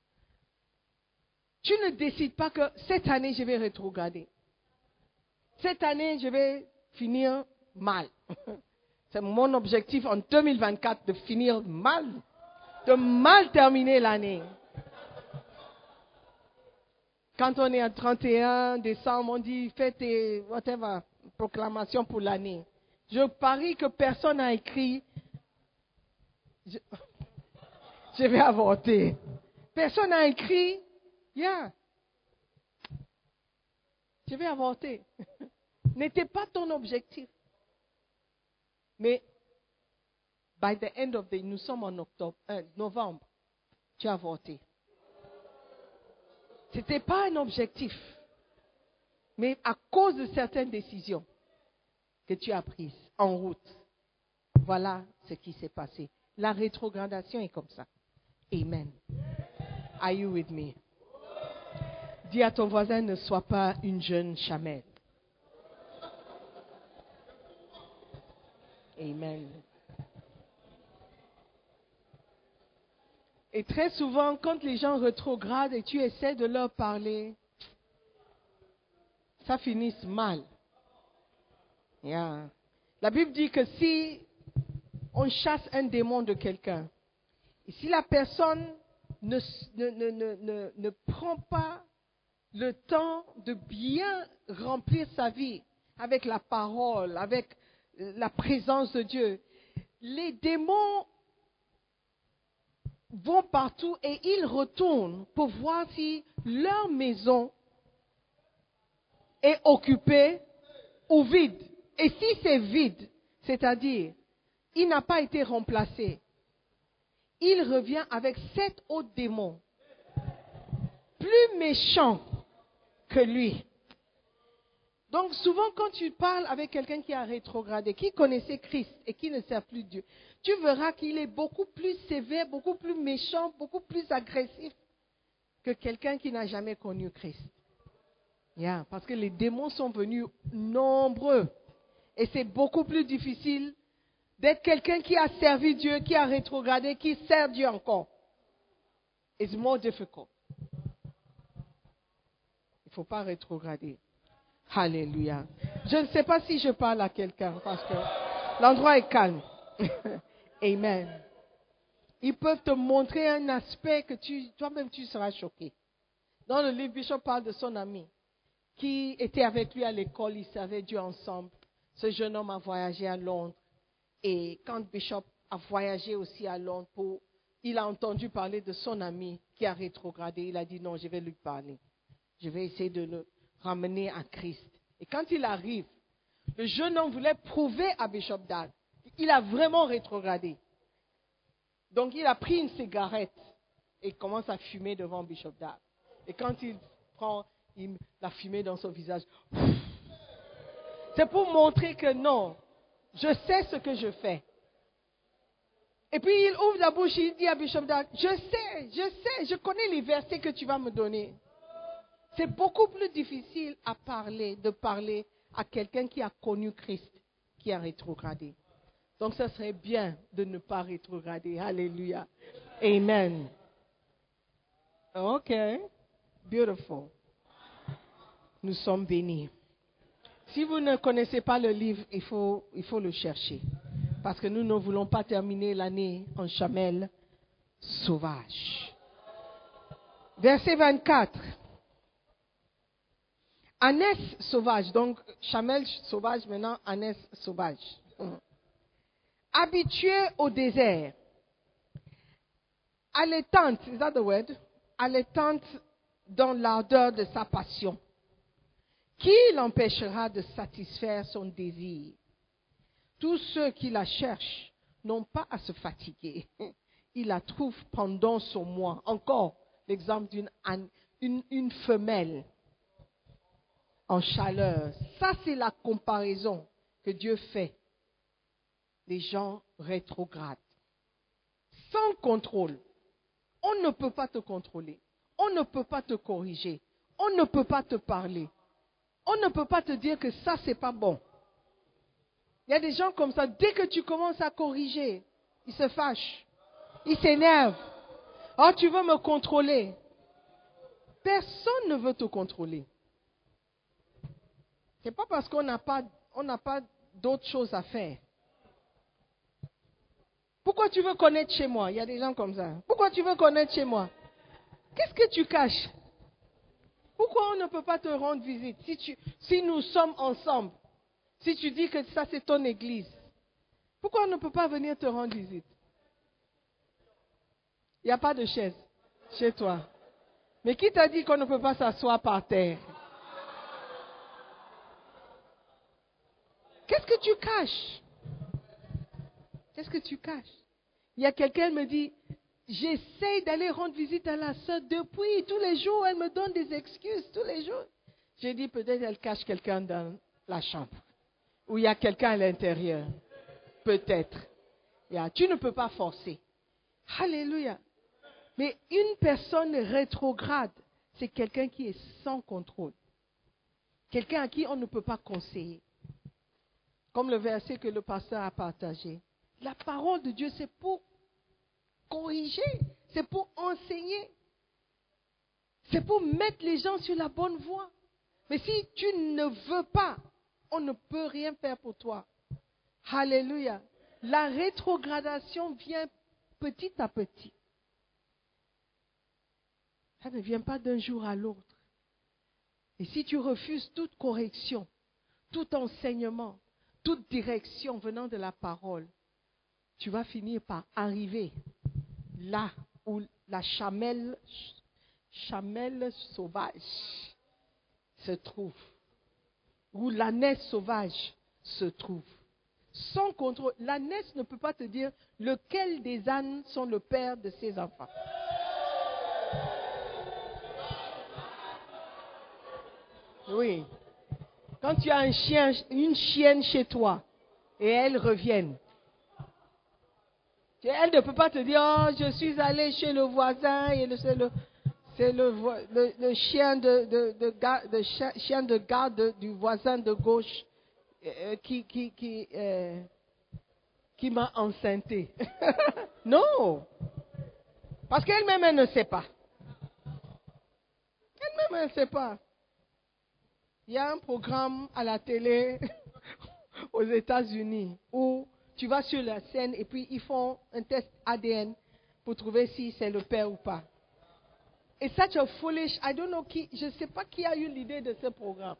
Tu ne décides pas que cette année, je vais rétrograder. Cette année, je vais finir mal. C'est mon objectif en deux mille vingt-quatre de finir mal, de mal terminer l'année. Quand on est à trente et un décembre, on dit fais tes whatever, proclamations pour l'année. Je parie que personne n'a écrit je, je vais avorter. Personne n'a écrit yeah, je vais avorter. N'était pas ton objectif. Mais, by the end of the, nous sommes en octobre, euh, novembre, tu as avorté. Ce n'était pas un objectif, mais à cause de certaines décisions que tu as prises en route, voilà ce qui s'est passé. La rétrogradation est comme ça. Amen. Are you with me? Dis à ton voisin, ne sois pas une jeune chamelle. Amen. Et très souvent, quand les gens rétrogradent et tu essaies de leur parler, ça finit mal. Yeah. La Bible dit que si on chasse un démon de quelqu'un, et si la personne ne, ne, ne, ne, ne, ne prend pas le temps de bien remplir sa vie avec la parole, avec la présence de Dieu, les démons vont partout et ils retournent pour voir si leur maison est occupée ou vide. Et si c'est vide, c'est-à-dire il n'a pas été remplacé, il revient avec sept autres démons plus méchants que lui. Donc souvent quand tu parles avec quelqu'un qui a rétrogradé, qui connaissait Christ et qui ne sert plus Dieu, tu verras qu'il est beaucoup plus sévère, beaucoup plus méchant, beaucoup plus agressif que quelqu'un qui n'a jamais connu Christ. Yeah, parce que les démons sont venus nombreux. Et c'est beaucoup plus difficile d'être quelqu'un qui a servi Dieu, qui a rétrogradé, qui sert Dieu encore. It's more difficult. Il ne faut pas rétrograder. Alléluia. Je ne sais pas si je parle à quelqu'un parce que l'endroit est calme. Amen. Ils peuvent te montrer un aspect que tu, toi-même tu seras choqué. Dans le livre, Bishop parle de son ami qui était avec lui à l'école, ils servaient Dieu ensemble. Ce jeune homme a voyagé à Londres. Et quand Bishop a voyagé aussi à Londres, pour, il a entendu parler de son ami qui a rétrogradé. Il a dit non, je vais lui parler. Je vais essayer de le ramener à Christ. Et quand il arrive, le jeune homme voulait prouver à Bishop Dag qu'il a vraiment rétrogradé. Donc il a pris une cigarette et commence à fumer devant Bishop Dag. Et quand il prend il, la fumée dans son visage, c'est pour montrer que non, je sais ce que je fais. Et puis il ouvre la bouche et il dit à Bishop Dag, je sais, je sais, je connais les versets que tu vas me donner. C'est beaucoup plus difficile à parler, de parler à quelqu'un qui a connu Christ, qui a rétrogradé. Donc, ça serait bien de ne pas rétrograder. Alléluia. Amen. OK. Beautiful. Nous sommes bénis. Si vous ne connaissez pas le livre, il faut, il faut le chercher. Parce que nous ne voulons pas terminer l'année en chamelle sauvage. Verset vingt-quatre. Ânesse sauvage, donc chamelle sauvage, maintenant ânesse sauvage. Hum. Habitué au désert, allaitante, is that the word? Allaitante dans l'ardeur de sa passion. Qui l'empêchera de satisfaire son désir? Tous ceux qui la cherchent n'ont pas à se fatiguer. Ils la trouvent pendant son mois. Encore l'exemple d'une une, une femelle en chaleur. Ça, c'est la comparaison que Dieu fait. Les gens rétrogradent. Sans contrôle. On ne peut pas te contrôler. On ne peut pas te corriger. On ne peut pas te parler. On ne peut pas te dire que ça, c'est pas bon. Il y a des gens comme ça, dès que tu commences à corriger, ils se fâchent. Ils s'énervent. Oh, tu veux me contrôler. Personne ne veut te contrôler. Ce n'est pas parce qu'on n'a pas, on n'a pas d'autres choses à faire. Pourquoi tu veux connaître chez moi? Il y a des gens comme ça. Pourquoi tu veux connaître chez moi? Qu'est-ce que tu caches? Pourquoi on ne peut pas te rendre visite si, tu, si nous sommes ensemble? Si tu dis que ça c'est ton église, pourquoi on ne peut pas venir te rendre visite? Il n'y a pas de chaise chez toi. Mais qui t'a dit qu'on ne peut pas s'asseoir par terre? Qu'est-ce que tu caches? Qu'est-ce que tu caches? Il y a quelqu'un qui me dit, j'essaye d'aller rendre visite à la sœur depuis tous les jours, elle me donne des excuses tous les jours. J'ai dit, peut-être elle cache quelqu'un dans la chambre. Ou il y a quelqu'un à l'intérieur. Peut-être. Yeah. Tu ne peux pas forcer. Alléluia. Mais une personne rétrograde, c'est quelqu'un qui est sans contrôle. Quelqu'un à qui on ne peut pas conseiller. Comme le verset que le pasteur a partagé. La parole de Dieu, c'est pour corriger, c'est pour enseigner. C'est pour mettre les gens sur la bonne voie. Mais si tu ne veux pas, on ne peut rien faire pour toi. Alléluia. La rétrogradation vient petit à petit. Ça ne vient pas d'un jour à l'autre. Et si tu refuses toute correction, tout enseignement, toute direction venant de la parole, tu vas finir par arriver là où la chamelle, chamelle sauvage se trouve, où l'ânesse sauvage se trouve. Sans contrôle, l'ânesse ne peut pas te dire lequel des ânes sont le père de ses enfants. Oui. Quand tu as un chien, une chienne chez toi et elles reviennent, elle ne peut pas te dire, oh, je suis allé chez le voisin et c'est le, c'est le, le, le chien de, de, de, de, de chien, chien de garde de, du voisin de gauche euh, qui, qui, qui, euh, qui m'a enceinté. Non, parce qu'elle-même, elle ne sait pas. Elle-même, elle ne sait pas. Il y a un programme à la télé aux États-Unis où tu vas sur la scène et puis ils font un test A D N pour trouver si c'est le père ou pas. Et ça, tu es foolish. I don't know qui, je ne sais pas qui a eu l'idée de ce programme.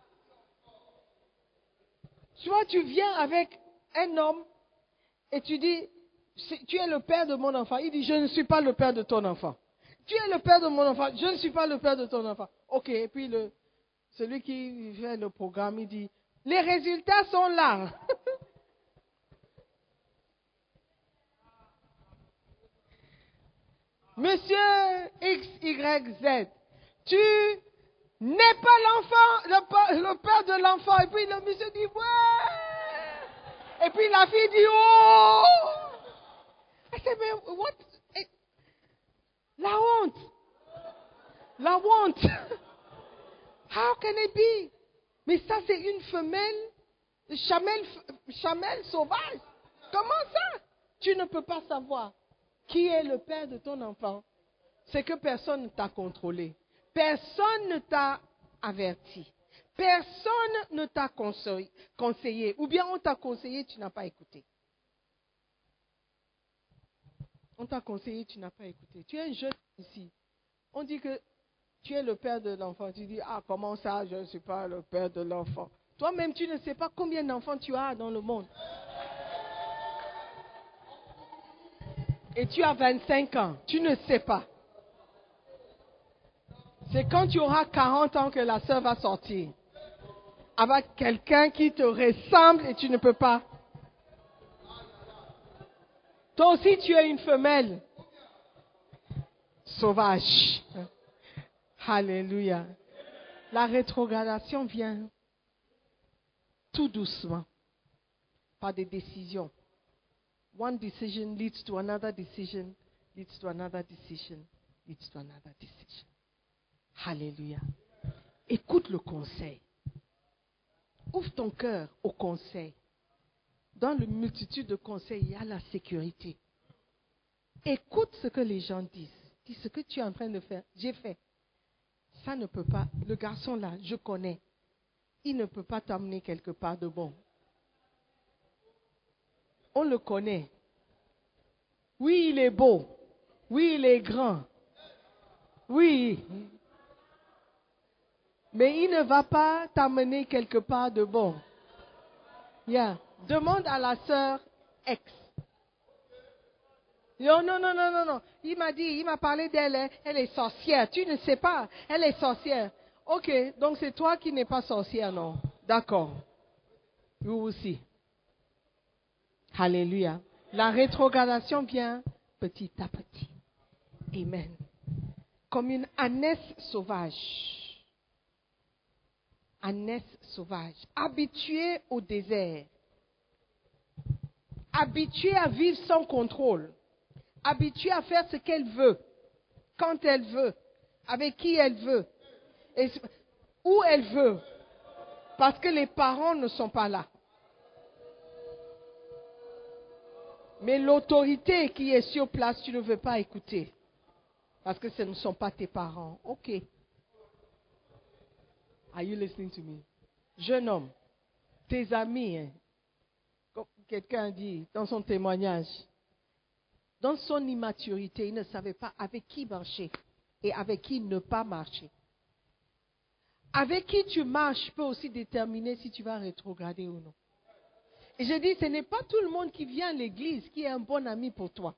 Tu vois, tu viens avec un homme et tu dis, tu es le père de mon enfant. Il dit, je ne suis pas le père de ton enfant. Tu es le père de mon enfant. Je ne suis pas le père de ton enfant. Ok, et puis le, celui qui fait le programme, il dit, les résultats sont là. Monsieur X Y Z, tu n'es pas l'enfant, le, le père de l'enfant. Et puis le monsieur dit, ouais. Et puis la fille dit, oh. I said, mais what? La honte. La honte. How can it be? Mais ça, c'est une femelle, chamelle, chamelle sauvage. Comment ça? Tu ne peux pas savoir qui est le père de ton enfant. C'est que personne ne t'a contrôlé. Personne ne t'a averti. Personne ne t'a conseillé. Ou bien on t'a conseillé, tu n'as pas écouté. On t'a conseillé, tu n'as pas écouté. Tu es un jeune ici. On dit que tu es le père de l'enfant. Tu dis, ah, comment ça, je ne suis pas le père de l'enfant. Toi-même, tu ne sais pas combien d'enfants tu as dans le monde. Et tu as vingt-cinq ans. Tu ne sais pas. C'est quand tu auras quarante ans que la sœur va sortir. Avec quelqu'un qui te ressemble et tu ne peux pas. Toi aussi, tu es une femelle. Sauvage. Alléluia. La rétrogradation vient tout doucement par des décisions. One decision leads to another decision, leads to another decision, leads to another decision. Alléluia. Écoute le conseil. Ouvre ton cœur au conseil. Dans la multitude de conseils, il y a la sécurité. Écoute ce que les gens disent. Dis ce que tu es en train de faire. J'ai fait. Ça ne peut pas. Le garçon là, je connais. Il ne peut pas t'amener quelque part de bon. On le connaît. Oui, il est beau. Oui, il est grand. Oui. Mais il ne va pas t'amener quelque part de bon. Yeah. Demande à la sœur ex. Non, non, non, non, non, non. Il m'a dit, il m'a parlé d'elle, elle est sorcière. Tu ne sais pas, elle est sorcière. Ok, donc c'est toi qui n'es pas sorcière, non? D'accord. Vous aussi. Alléluia. La rétrogradation vient petit à petit. Amen. Comme une ânesse sauvage. Ânesse sauvage. Habituée au désert. Habituée à vivre sans contrôle. Habituée à faire ce qu'elle veut. Quand elle veut. Avec qui elle veut. Et où elle veut. Parce que les parents ne sont pas là. Mais l'autorité qui est sur place, tu ne veux pas écouter. Parce que ce ne sont pas tes parents. Ok. Are you listening to me? Jeune homme, tes amis, hein, comme quelqu'un dit dans son témoignage, dans son immaturité, il ne savait pas avec qui marcher et avec qui ne pas marcher. Avec qui tu marches peut aussi déterminer si tu vas rétrograder ou non. Et je dis, ce n'est pas tout le monde qui vient à l'église qui est un bon ami pour toi.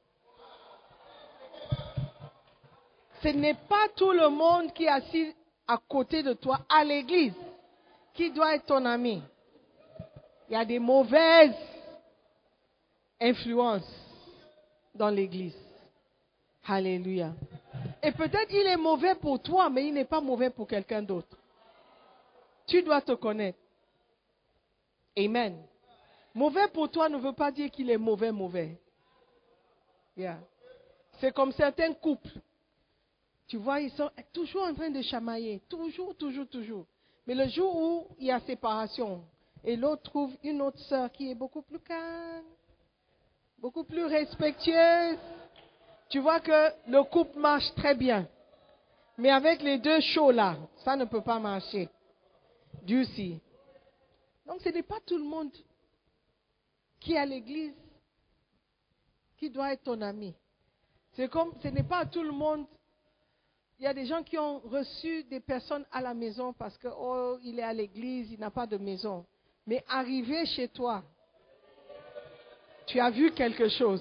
Ce n'est pas tout le monde qui est assis à côté de toi à l'église qui doit être ton ami. Il y a des mauvaises influences dans l'église. Alléluia. Et peut-être il est mauvais pour toi, mais il n'est pas mauvais pour quelqu'un d'autre. Tu dois te connaître. Amen. Mauvais pour toi ne veut pas dire qu'il est mauvais, mauvais. Yeah. C'est comme certains couples. Tu vois, ils sont toujours en train de chamailler. Toujours, toujours, toujours. Mais le jour où il y a séparation, et l'autre trouve une autre sœur qui est beaucoup plus calme, beaucoup plus respectueuse, tu vois que le couple marche très bien. Mais avec les deux chauds là, ça ne peut pas marcher. Dieu sait. Donc ce n'est pas tout le monde qui est à l'église qui doit être ton ami. C'est comme, ce n'est pas tout le monde. Il y a des gens qui ont reçu des personnes à la maison parce que, oh, il est à l'église, il n'a pas de maison. Mais arrivé chez toi, tu as vu quelque chose.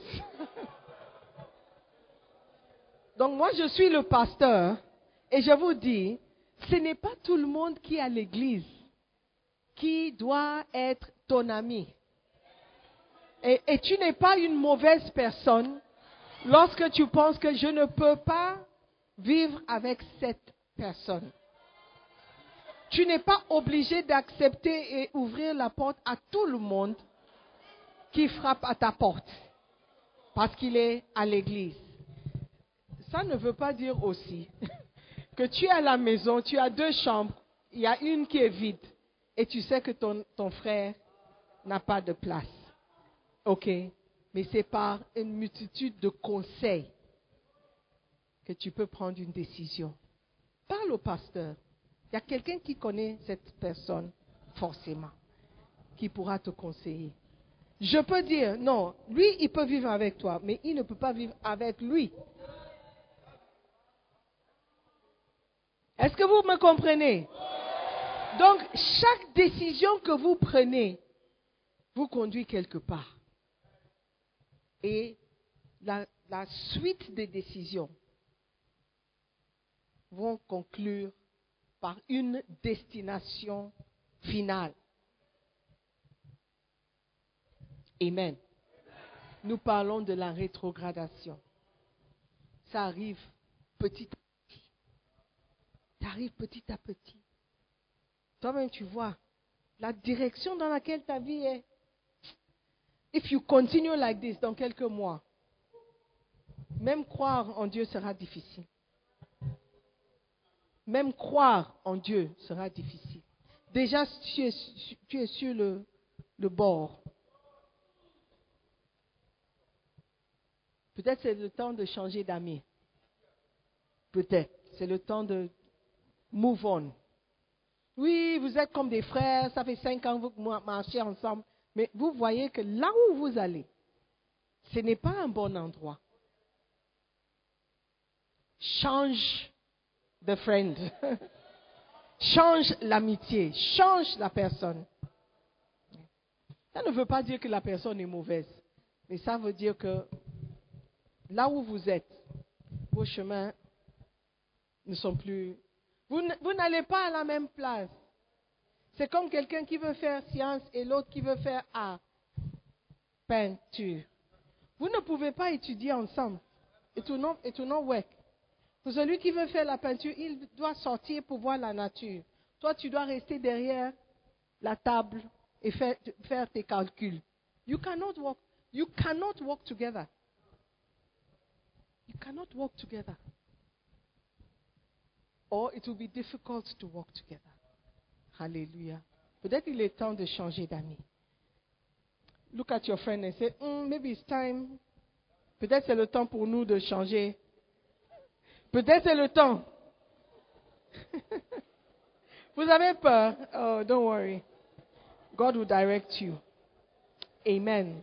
Donc moi, je suis le pasteur et je vous dis, ce n'est pas tout le monde qui est à l'église qui doit être ton ami. Et, et tu n'es pas une mauvaise personne lorsque tu penses que je ne peux pas vivre avec cette personne. Tu n'es pas obligé d'accepter et ouvrir la porte à tout le monde qui frappe à ta porte parce qu'il est à l'église. Ça ne veut pas dire aussi que tu es à la maison, tu as deux chambres, il y a une qui est vide et tu sais que ton, ton frère n'a pas de place. Ok? Mais c'est par une multitude de conseils que tu peux prendre une décision. Parle au pasteur. Il y a quelqu'un qui connaît cette personne, forcément, qui pourra te conseiller. Je peux dire, non, lui, il peut vivre avec toi, mais il ne peut pas vivre avec lui. Est-ce que vous me comprenez? Donc, chaque décision que vous prenez vous conduit quelque part. Et la, la suite des décisions vont conclure par une destination finale. Amen. Nous parlons de la rétrogradation. Ça arrive petit à petit. Ça arrive petit à petit. Toi-même, tu vois la direction dans laquelle ta vie est. If you continue like this, dans quelques mois, même croire en Dieu sera difficile. Même croire en Dieu sera difficile. Déjà, tu es, tu es sur le, le bord. Peut-être c'est le temps de changer d'amis. Peut-être. C'est le temps de move on. Oui, vous êtes comme des frères, ça fait cinq ans que vous marchez ensemble. Mais vous voyez que là où vous allez, ce n'est pas un bon endroit. Change de friend. Change l'amitié. Change la personne. Ça ne veut pas dire que la personne est mauvaise. Mais ça veut dire que là où vous êtes, vos chemins ne sont plus... Vous, vous n'allez pas à la même place. C'est comme quelqu'un qui veut faire science et l'autre qui veut faire art, peinture. Vous ne pouvez pas étudier ensemble. It will not, it will not work. Pour celui qui veut faire la peinture, il doit sortir pour voir la nature. Toi, tu dois rester derrière la table et faire, faire tes calculs. You cannot walk. You cannot walk together. You cannot walk together. Or it will be difficult to walk together. Hallelujah. Peut-être il est temps de changer d'amis. Look at your friend and say, mm, maybe it's time. Peut-être c'est le temps pour nous de changer. Peut-être c'est le temps. Vous avez peur? Oh, don't worry. God will direct you. Amen.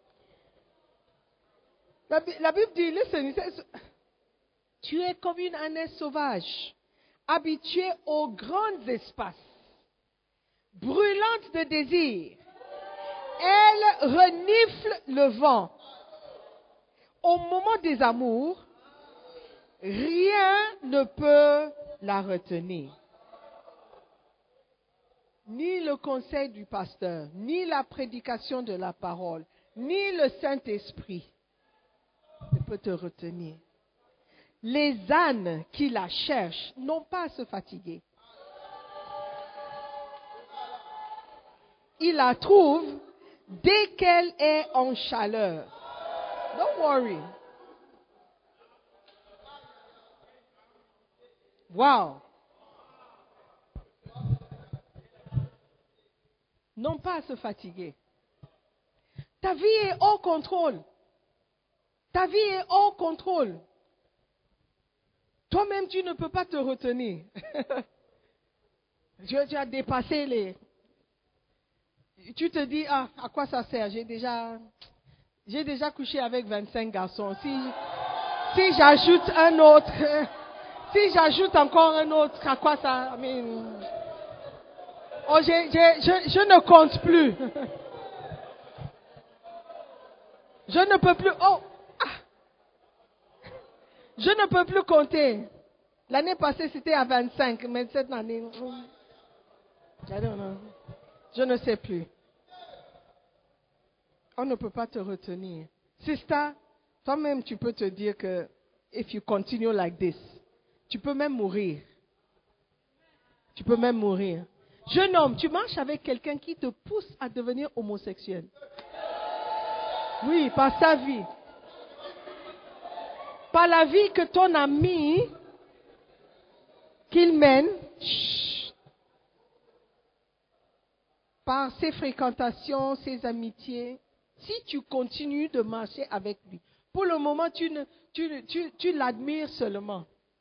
La, la Bible dit, listen, says, tu es comme une ânesse sauvage, habituée aux grands espaces, brûlante de désir. Elle renifle le vent. Au moment des amours, rien ne peut la retenir. Ni le conseil du pasteur, ni la prédication de la parole, ni le Saint-Esprit ne peut te retenir. Les ânes qui la cherchent n'ont pas à se fatiguer. il la trouve dès qu'elle est en chaleur. Don't worry. Wow. Non pas à se fatiguer. Ta vie est hors contrôle. Ta vie est hors contrôle. Toi-même, tu ne peux pas te retenir. tu, tu as dépassé les... Tu te dis, ah, à quoi ça sert? J'ai déjà, j'ai déjà couché avec vingt-cinq garçons. Si, si j'ajoute un autre, si j'ajoute encore un autre, à quoi ça... I mean, oh, j'ai, j'ai, je, je ne compte plus. Je ne peux plus... Oh! Ah. Je ne peux plus compter. L'année passée, c'était à vingt-cinq, mais cette année... I don't know. Je ne sais plus. On ne peut pas te retenir. Sister, toi-même, tu peux te dire que if you continue like this, tu peux même mourir. Tu peux même mourir. Jeune homme, tu marches avec quelqu'un qui te pousse à devenir homosexuel. Oui, par sa vie. Par la vie que ton ami qu'il mène, chut, par ses fréquentations, ses amitiés, si tu continues de marcher avec lui, pour le moment, tu, ne, tu, tu, tu l'admires seulement.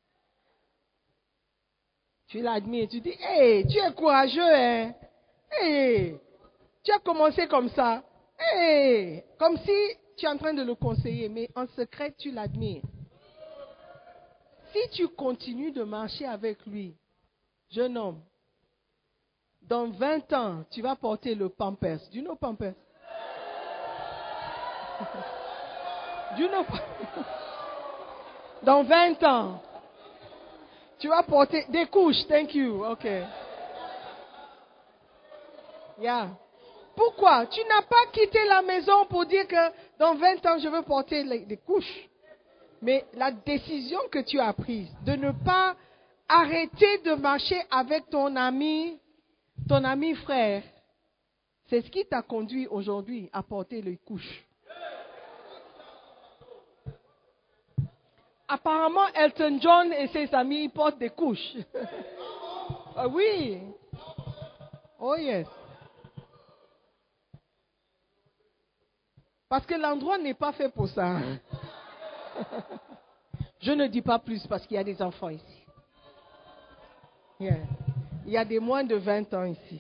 Tu l'admires, tu dis, hé, hey, tu es courageux, hein? Hé, hey, tu as commencé comme ça. Hé, hey, comme si tu es en train de le conseiller, mais en secret, tu l'admires. Si tu continues de marcher avec lui, jeune homme, dans vingt ans, tu vas porter le Pampers. Do you know Pampers? Do you know Pampers? Dans vingt ans, tu vas porter des couches. Thank you. OK. Yeah. Pourquoi? Tu n'as pas quitté la maison pour dire que dans vingt ans, je veux porter les, des couches. Mais la décision que tu as prise de ne pas arrêter de marcher avec ton ami, ton ami frère, c'est ce qui t'a conduit aujourd'hui à porter les couches. Apparemment, Elton John et ses amis ils portent des couches. Ah oui. Oh yes. Parce que l'endroit n'est pas fait pour ça. Je ne dis pas plus parce qu'il y a des enfants ici. Yeah. Il y a des moins de vingt ans ici.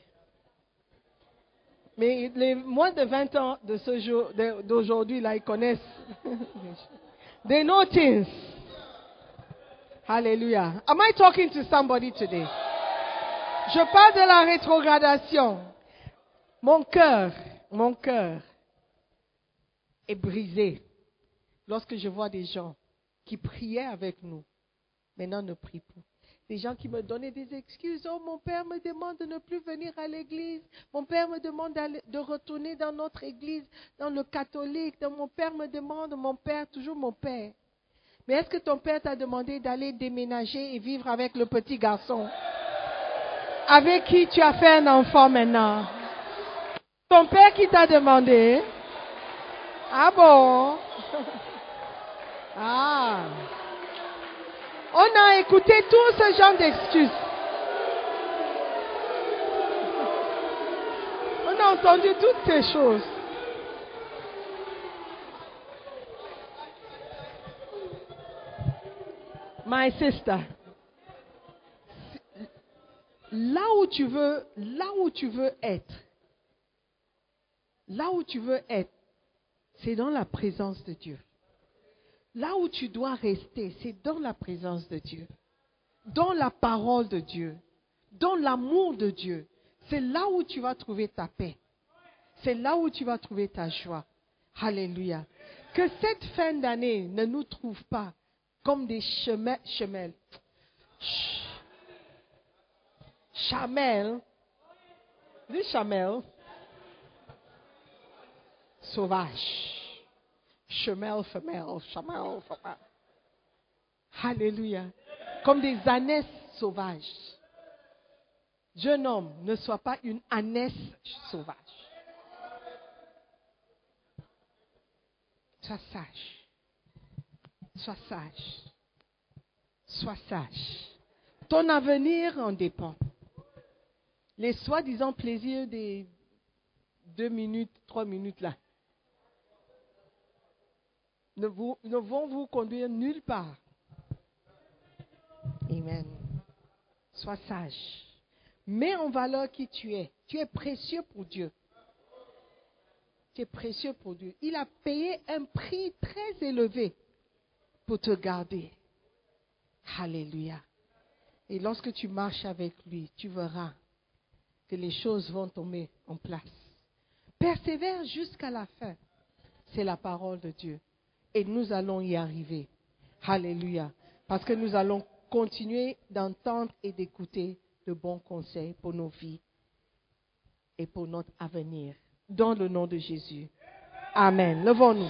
Mais les moins de vingt ans de ce jour, d'aujourd'hui, là, ils connaissent. They know things. Hallelujah. Am I talking to somebody today? Je parle de la rétrogradation. Mon cœur, mon cœur est brisé lorsque je vois des gens qui priaient avec nous, maintenant ne prient plus. Des gens qui me donnaient des excuses. Oh, mon père me demande de ne plus venir à l'église. Mon père me demande de retourner dans notre église, dans le catholique. Donc, mon père me demande, mon père, toujours mon père. Mais est-ce que ton père t'a demandé d'aller déménager et vivre avec le petit garçon avec qui tu as fait un enfant maintenant? Ton père qui t'a demandé? Ah bon? Ah. On a écouté tout ce genre d'excuses. On a entendu toutes ces choses. My sister, là où tu veux, là où tu veux être, là où tu veux être, c'est dans la présence de Dieu. Là où tu dois rester, c'est dans la présence de Dieu, dans la parole de Dieu, dans l'amour de Dieu. C'est là où tu vas trouver ta paix. C'est là où tu vas trouver ta joie. Alléluia. Que cette fin d'année ne nous trouve pas comme des chemins, chemelles. Chamelles. Des chamelles. Sauvages. Chamelle, femelle, chamelle, femelle. Alléluia. Comme des ânesses sauvages. Jeune homme, ne sois pas une ânesse sauvage. Sois sage. Sois sage. Sois sage. Ton avenir en dépend. Les soi-disant plaisirs des deux minutes, trois minutes là ne, vous, ne vont vous conduire nulle part. Amen. Sois sage. Mets en valeur qui tu es. Tu es précieux pour Dieu. Tu es précieux pour Dieu. Il a payé un prix très élevé pour te garder. Alléluia. Et lorsque tu marches avec lui, tu verras que les choses vont tomber en place. Persévère jusqu'à la fin. C'est la parole de Dieu. Et nous allons y arriver. Alléluia. Parce que nous allons continuer d'entendre et d'écouter de bons conseils pour nos vies et pour notre avenir. Dans le nom de Jésus. Amen. Levons-nous.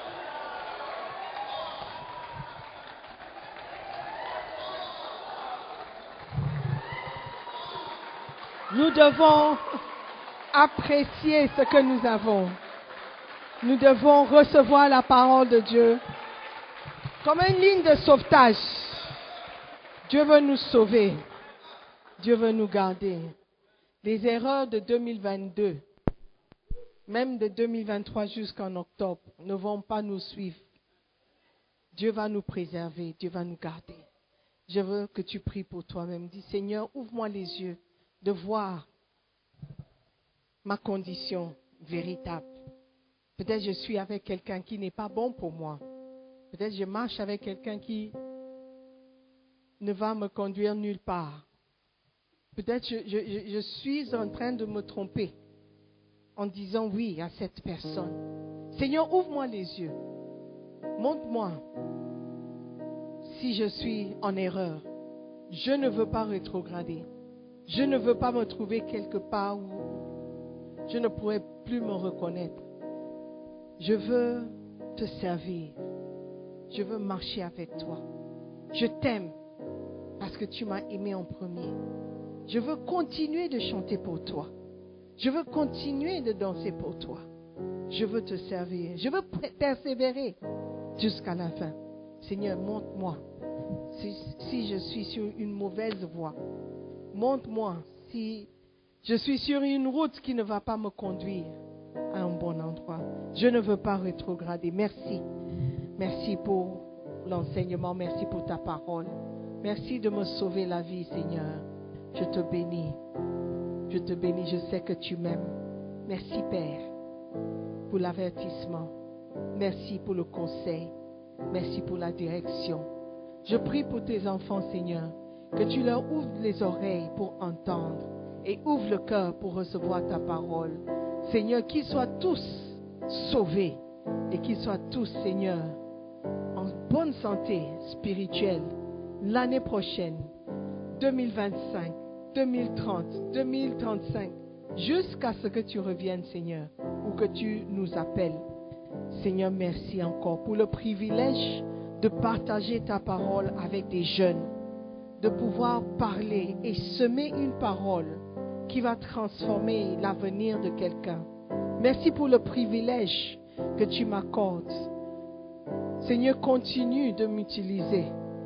Nous devons apprécier ce que nous avons. Nous devons recevoir la parole de Dieu comme une ligne de sauvetage. Dieu veut nous sauver. Dieu veut nous garder. Les erreurs de deux mille vingt-deux, même de deux mille vingt-trois jusqu'en octobre, ne vont pas nous suivre. Dieu va nous préserver. Dieu va nous garder. Je veux que tu pries pour toi-même. Dis, Seigneur, ouvre-moi les yeux de voir ma condition véritable. Peut-être je suis avec quelqu'un qui n'est pas bon pour moi. Peut-être je marche avec quelqu'un qui ne va me conduire nulle part. Peut-être je, je, je suis en train de me tromper en disant oui à cette personne. Seigneur, ouvre-moi les yeux. Montre-moi si je suis en erreur. Je ne veux pas rétrograder. Je ne veux pas me trouver quelque part où je ne pourrais plus me reconnaître. Je veux te servir. Je veux marcher avec toi. Je t'aime parce que tu m'as aimé en premier. Je veux continuer de chanter pour toi. Je veux continuer de danser pour toi. Je veux te servir. Je veux persévérer jusqu'à la fin. Seigneur, montre-moi si, si je suis sur une mauvaise voie. Montre-moi si je suis sur une route qui ne va pas me conduire à un bon endroit. Je ne veux pas rétrograder. Merci. Merci pour l'enseignement. Merci pour ta parole. Merci de me sauver la vie, Seigneur. Je te bénis. Je te bénis. Je sais que tu m'aimes. Merci, Père, pour l'avertissement. Merci pour le conseil. Merci pour la direction. Je prie pour tes enfants, Seigneur, que tu leur ouvres les oreilles pour entendre et ouvre le cœur pour recevoir ta parole. Seigneur, qu'ils soient tous sauvés et qu'ils soient tous, Seigneur, en bonne santé spirituelle l'année prochaine, deux mille vingt-cinq, deux mille trente, deux mille trente-cinq, jusqu'à ce que tu reviennes, Seigneur, ou que tu nous appelles. Seigneur, merci encore pour le privilège de partager ta parole avec des jeunes, de pouvoir parler et semer une parole qui va transformer l'avenir de quelqu'un. Merci pour le privilège que tu m'accordes. Seigneur, continue de m'utiliser,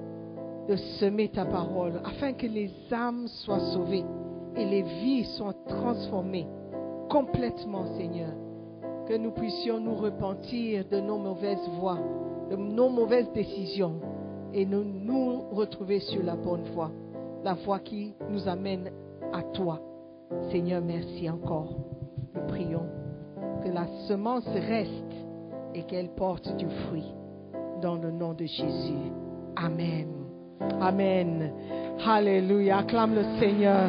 de semer ta parole, afin que les âmes soient sauvées et les vies soient transformées complètement, Seigneur. Que nous puissions nous repentir de nos mauvaises voies, de nos mauvaises décisions, et nous nous retrouver sur la bonne voie, la voie qui nous amène à toi. Seigneur, merci encore. Nous prions que la semence reste et qu'elle porte du fruit. Dans le nom de Jésus. Amen. Amen. Alléluia. Acclame le Seigneur.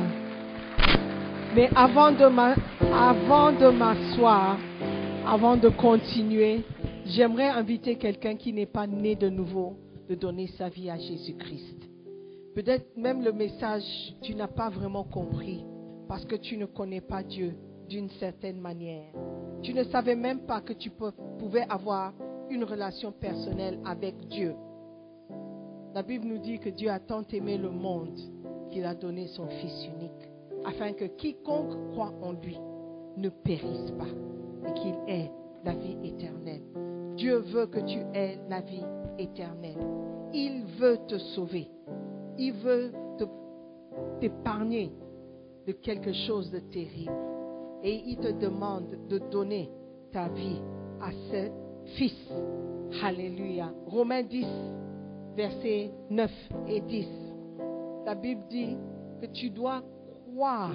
Mais avant de m'a- avant de m'asseoir, avant de continuer, j'aimerais inviter quelqu'un qui n'est pas né de nouveau de donner sa vie à Jésus-Christ. Peut-être même le message, tu n'as pas vraiment compris parce que tu ne connais pas Dieu d'une certaine manière. Tu ne savais même pas que tu pouvais avoir une relation personnelle avec Dieu. La Bible nous dit que Dieu a tant aimé le monde qu'il a donné son Fils unique, afin que quiconque croit en lui ne périsse pas et qu'il ait la vie éternelle. Dieu veut que tu aies la vie éternelle. Il veut te sauver. Il veut te, t'épargner de quelque chose de terrible. Et il te demande de donner ta vie à ce Fils. Alléluia. Romains dix, versets neuf et dix. La Bible dit que tu dois croire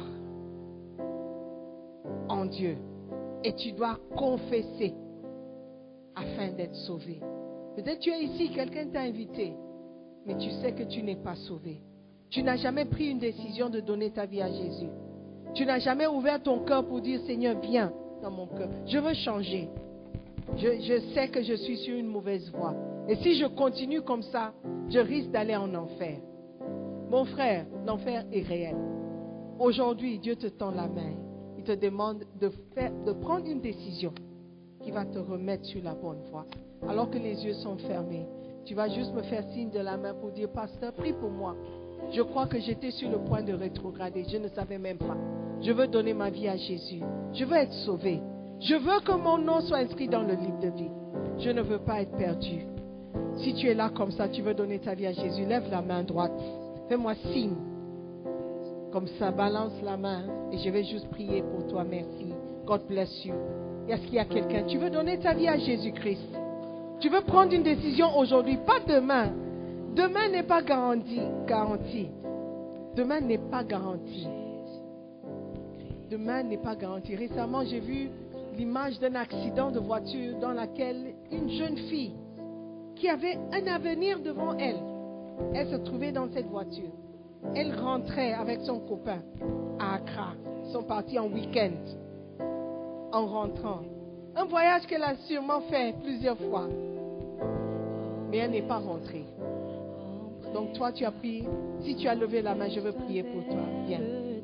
en Dieu et tu dois confesser afin d'être sauvé. Peut-être tu es ici, quelqu'un t'a invité, mais tu sais que tu n'es pas sauvé. Tu n'as jamais pris une décision de donner ta vie à Jésus. Tu n'as jamais ouvert ton cœur pour dire, Seigneur, viens dans mon cœur. Je veux changer. Je, je sais que je suis sur une mauvaise voie. Et si je continue comme ça, je risque d'aller en enfer. Mon frère, l'enfer est réel. Aujourd'hui, Dieu te tend la main. Il te demande de, faire, de prendre une décision qui va te remettre sur la bonne voie. Alors que les yeux sont fermés, tu vas juste me faire signe de la main pour dire, pasteur, prie pour moi. Je crois que j'étais sur le point de rétrograder. Je ne savais même pas. Je veux donner ma vie à Jésus. Je veux être sauvé. Je veux que mon nom soit inscrit dans le livre de vie. Je ne veux pas être perdu. Si tu es là comme ça, tu veux donner ta vie à Jésus, lève la main droite. Fais-moi signe. Comme ça, balance la main et je vais juste prier pour toi. Merci. God bless you. Est-ce qu'il y a quelqu'un? Tu veux donner ta vie à Jésus-Christ? Tu veux prendre une décision aujourd'hui, pas demain. Demain n'est pas garanti. garanti. Demain n'est pas garanti. Demain n'est pas garanti. Récemment, j'ai vu l'image d'un accident de voiture dans laquelle une jeune fille qui avait un avenir devant elle, elle se trouvait dans cette voiture. Elle rentrait avec son copain à Accra. Ils sont partis en week-end. En rentrant. Un voyage qu'elle a sûrement fait plusieurs fois. Mais elle n'est pas rentrée. Donc toi, tu as pris. Si tu as levé la main, je veux prier pour toi. Viens.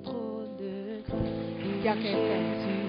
Il y a quelqu'un.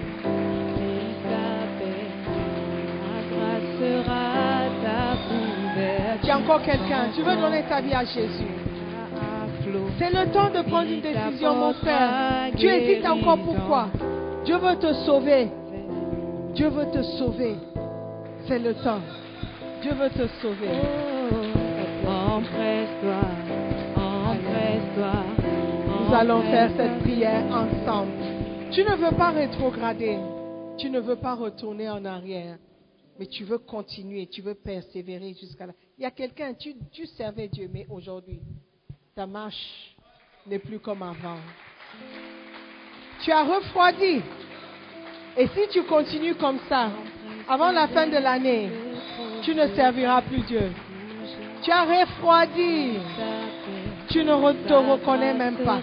Il y a encore quelqu'un. Tu veux donner ta vie à Jésus. C'est le temps de prendre une décision, mon frère. Tu hésites encore pourquoi? Dieu veut te sauver. Dieu veut te sauver. C'est le temps. Dieu veut te sauver. Empresse-toi, empresse-toi. Nous allons faire cette prière ensemble. Tu ne veux pas rétrograder. Tu ne veux pas retourner en arrière. Mais tu veux continuer. Tu veux persévérer jusqu'à là. Il y a quelqu'un, tu, tu servais Dieu, mais aujourd'hui, ta marche n'est plus comme avant. Tu as refroidi. Et si tu continues comme ça, avant la fin de l'année, tu ne serviras plus Dieu. Tu as refroidi. Tu ne re- te reconnais même pas.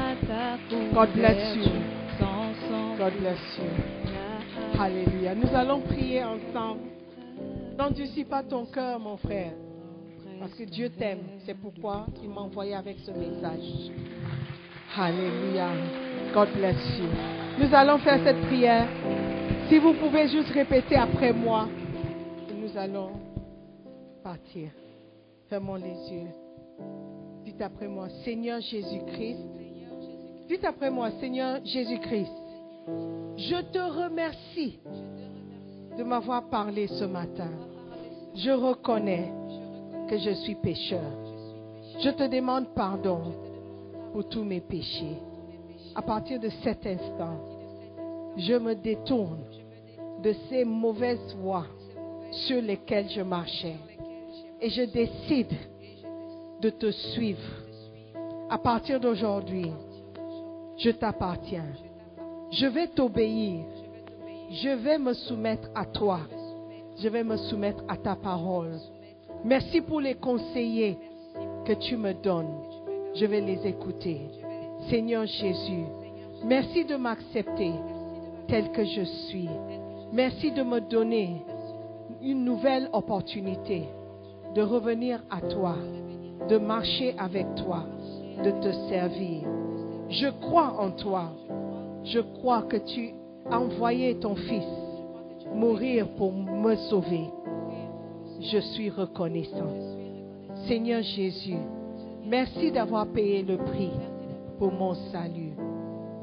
God bless you. God bless you. Alléluia. Nous allons prier ensemble. N'endurcis pas ton cœur, mon frère. Parce que Dieu t'aime. C'est pourquoi il m'a envoyé avec ce message. Alléluia. God bless you. Nous allons faire cette prière. Si vous pouvez juste répéter après moi. Et nous allons partir. Fermons les yeux. Dites après moi, Seigneur Jésus-Christ. Dites après moi, Seigneur Jésus-Christ. Je te remercie de m'avoir parlé ce matin. Je reconnais que je suis pécheur. Je te demande pardon pour tous mes péchés. À partir de cet instant, je me détourne de ces mauvaises voies sur lesquelles je marchais. Et je décide de te suivre. À partir d'aujourd'hui, je t'appartiens. Je vais t'obéir. Je vais me soumettre à toi. Je vais me soumettre à ta parole. Merci pour les conseillers que tu me donnes. Je vais les écouter. Seigneur Jésus, merci de m'accepter tel que je suis. Merci de me donner une nouvelle opportunité de revenir à toi, de marcher avec toi, de te servir. Je crois en toi. Je crois que tu as envoyé ton Fils mourir pour me sauver. Je suis reconnaissant. Seigneur Jésus, merci d'avoir payé le prix pour mon salut.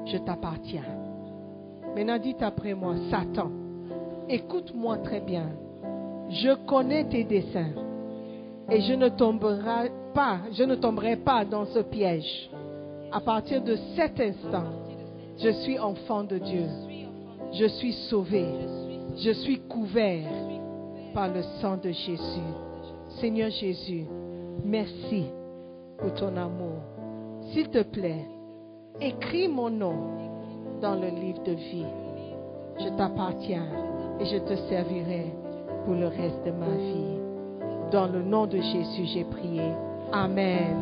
je t'appartiens. Maintenant, dites après moi, Satan, écoute-moi très bien. Je connais tes desseins et je ne tomberai pas, je ne tomberai pas dans ce piège. À partir de cet instant, je suis enfant de Dieu. Je suis sauvé. Je suis couvert par le sang de Jésus. Seigneur Jésus, merci pour ton amour. S'il te plaît, écris mon nom dans le livre de vie. Je t'appartiens et je te servirai pour le reste de ma vie. Dans le nom de Jésus, j'ai prié. Amen.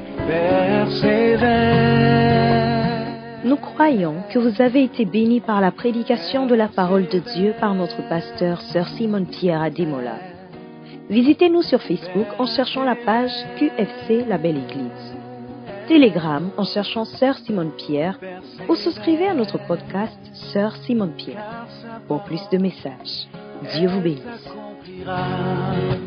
Nous croyons que vous avez été bénis par la prédication de la parole de Dieu par notre pasteur, Sœur Simone Pierre Ademola. Visitez-nous sur Facebook en cherchant la page Q F C La Belle Église. Telegram en cherchant Sœur Simone Pierre ou souscrivez à notre podcast Sœur Simone Pierre. Pour plus de messages, Dieu vous bénisse.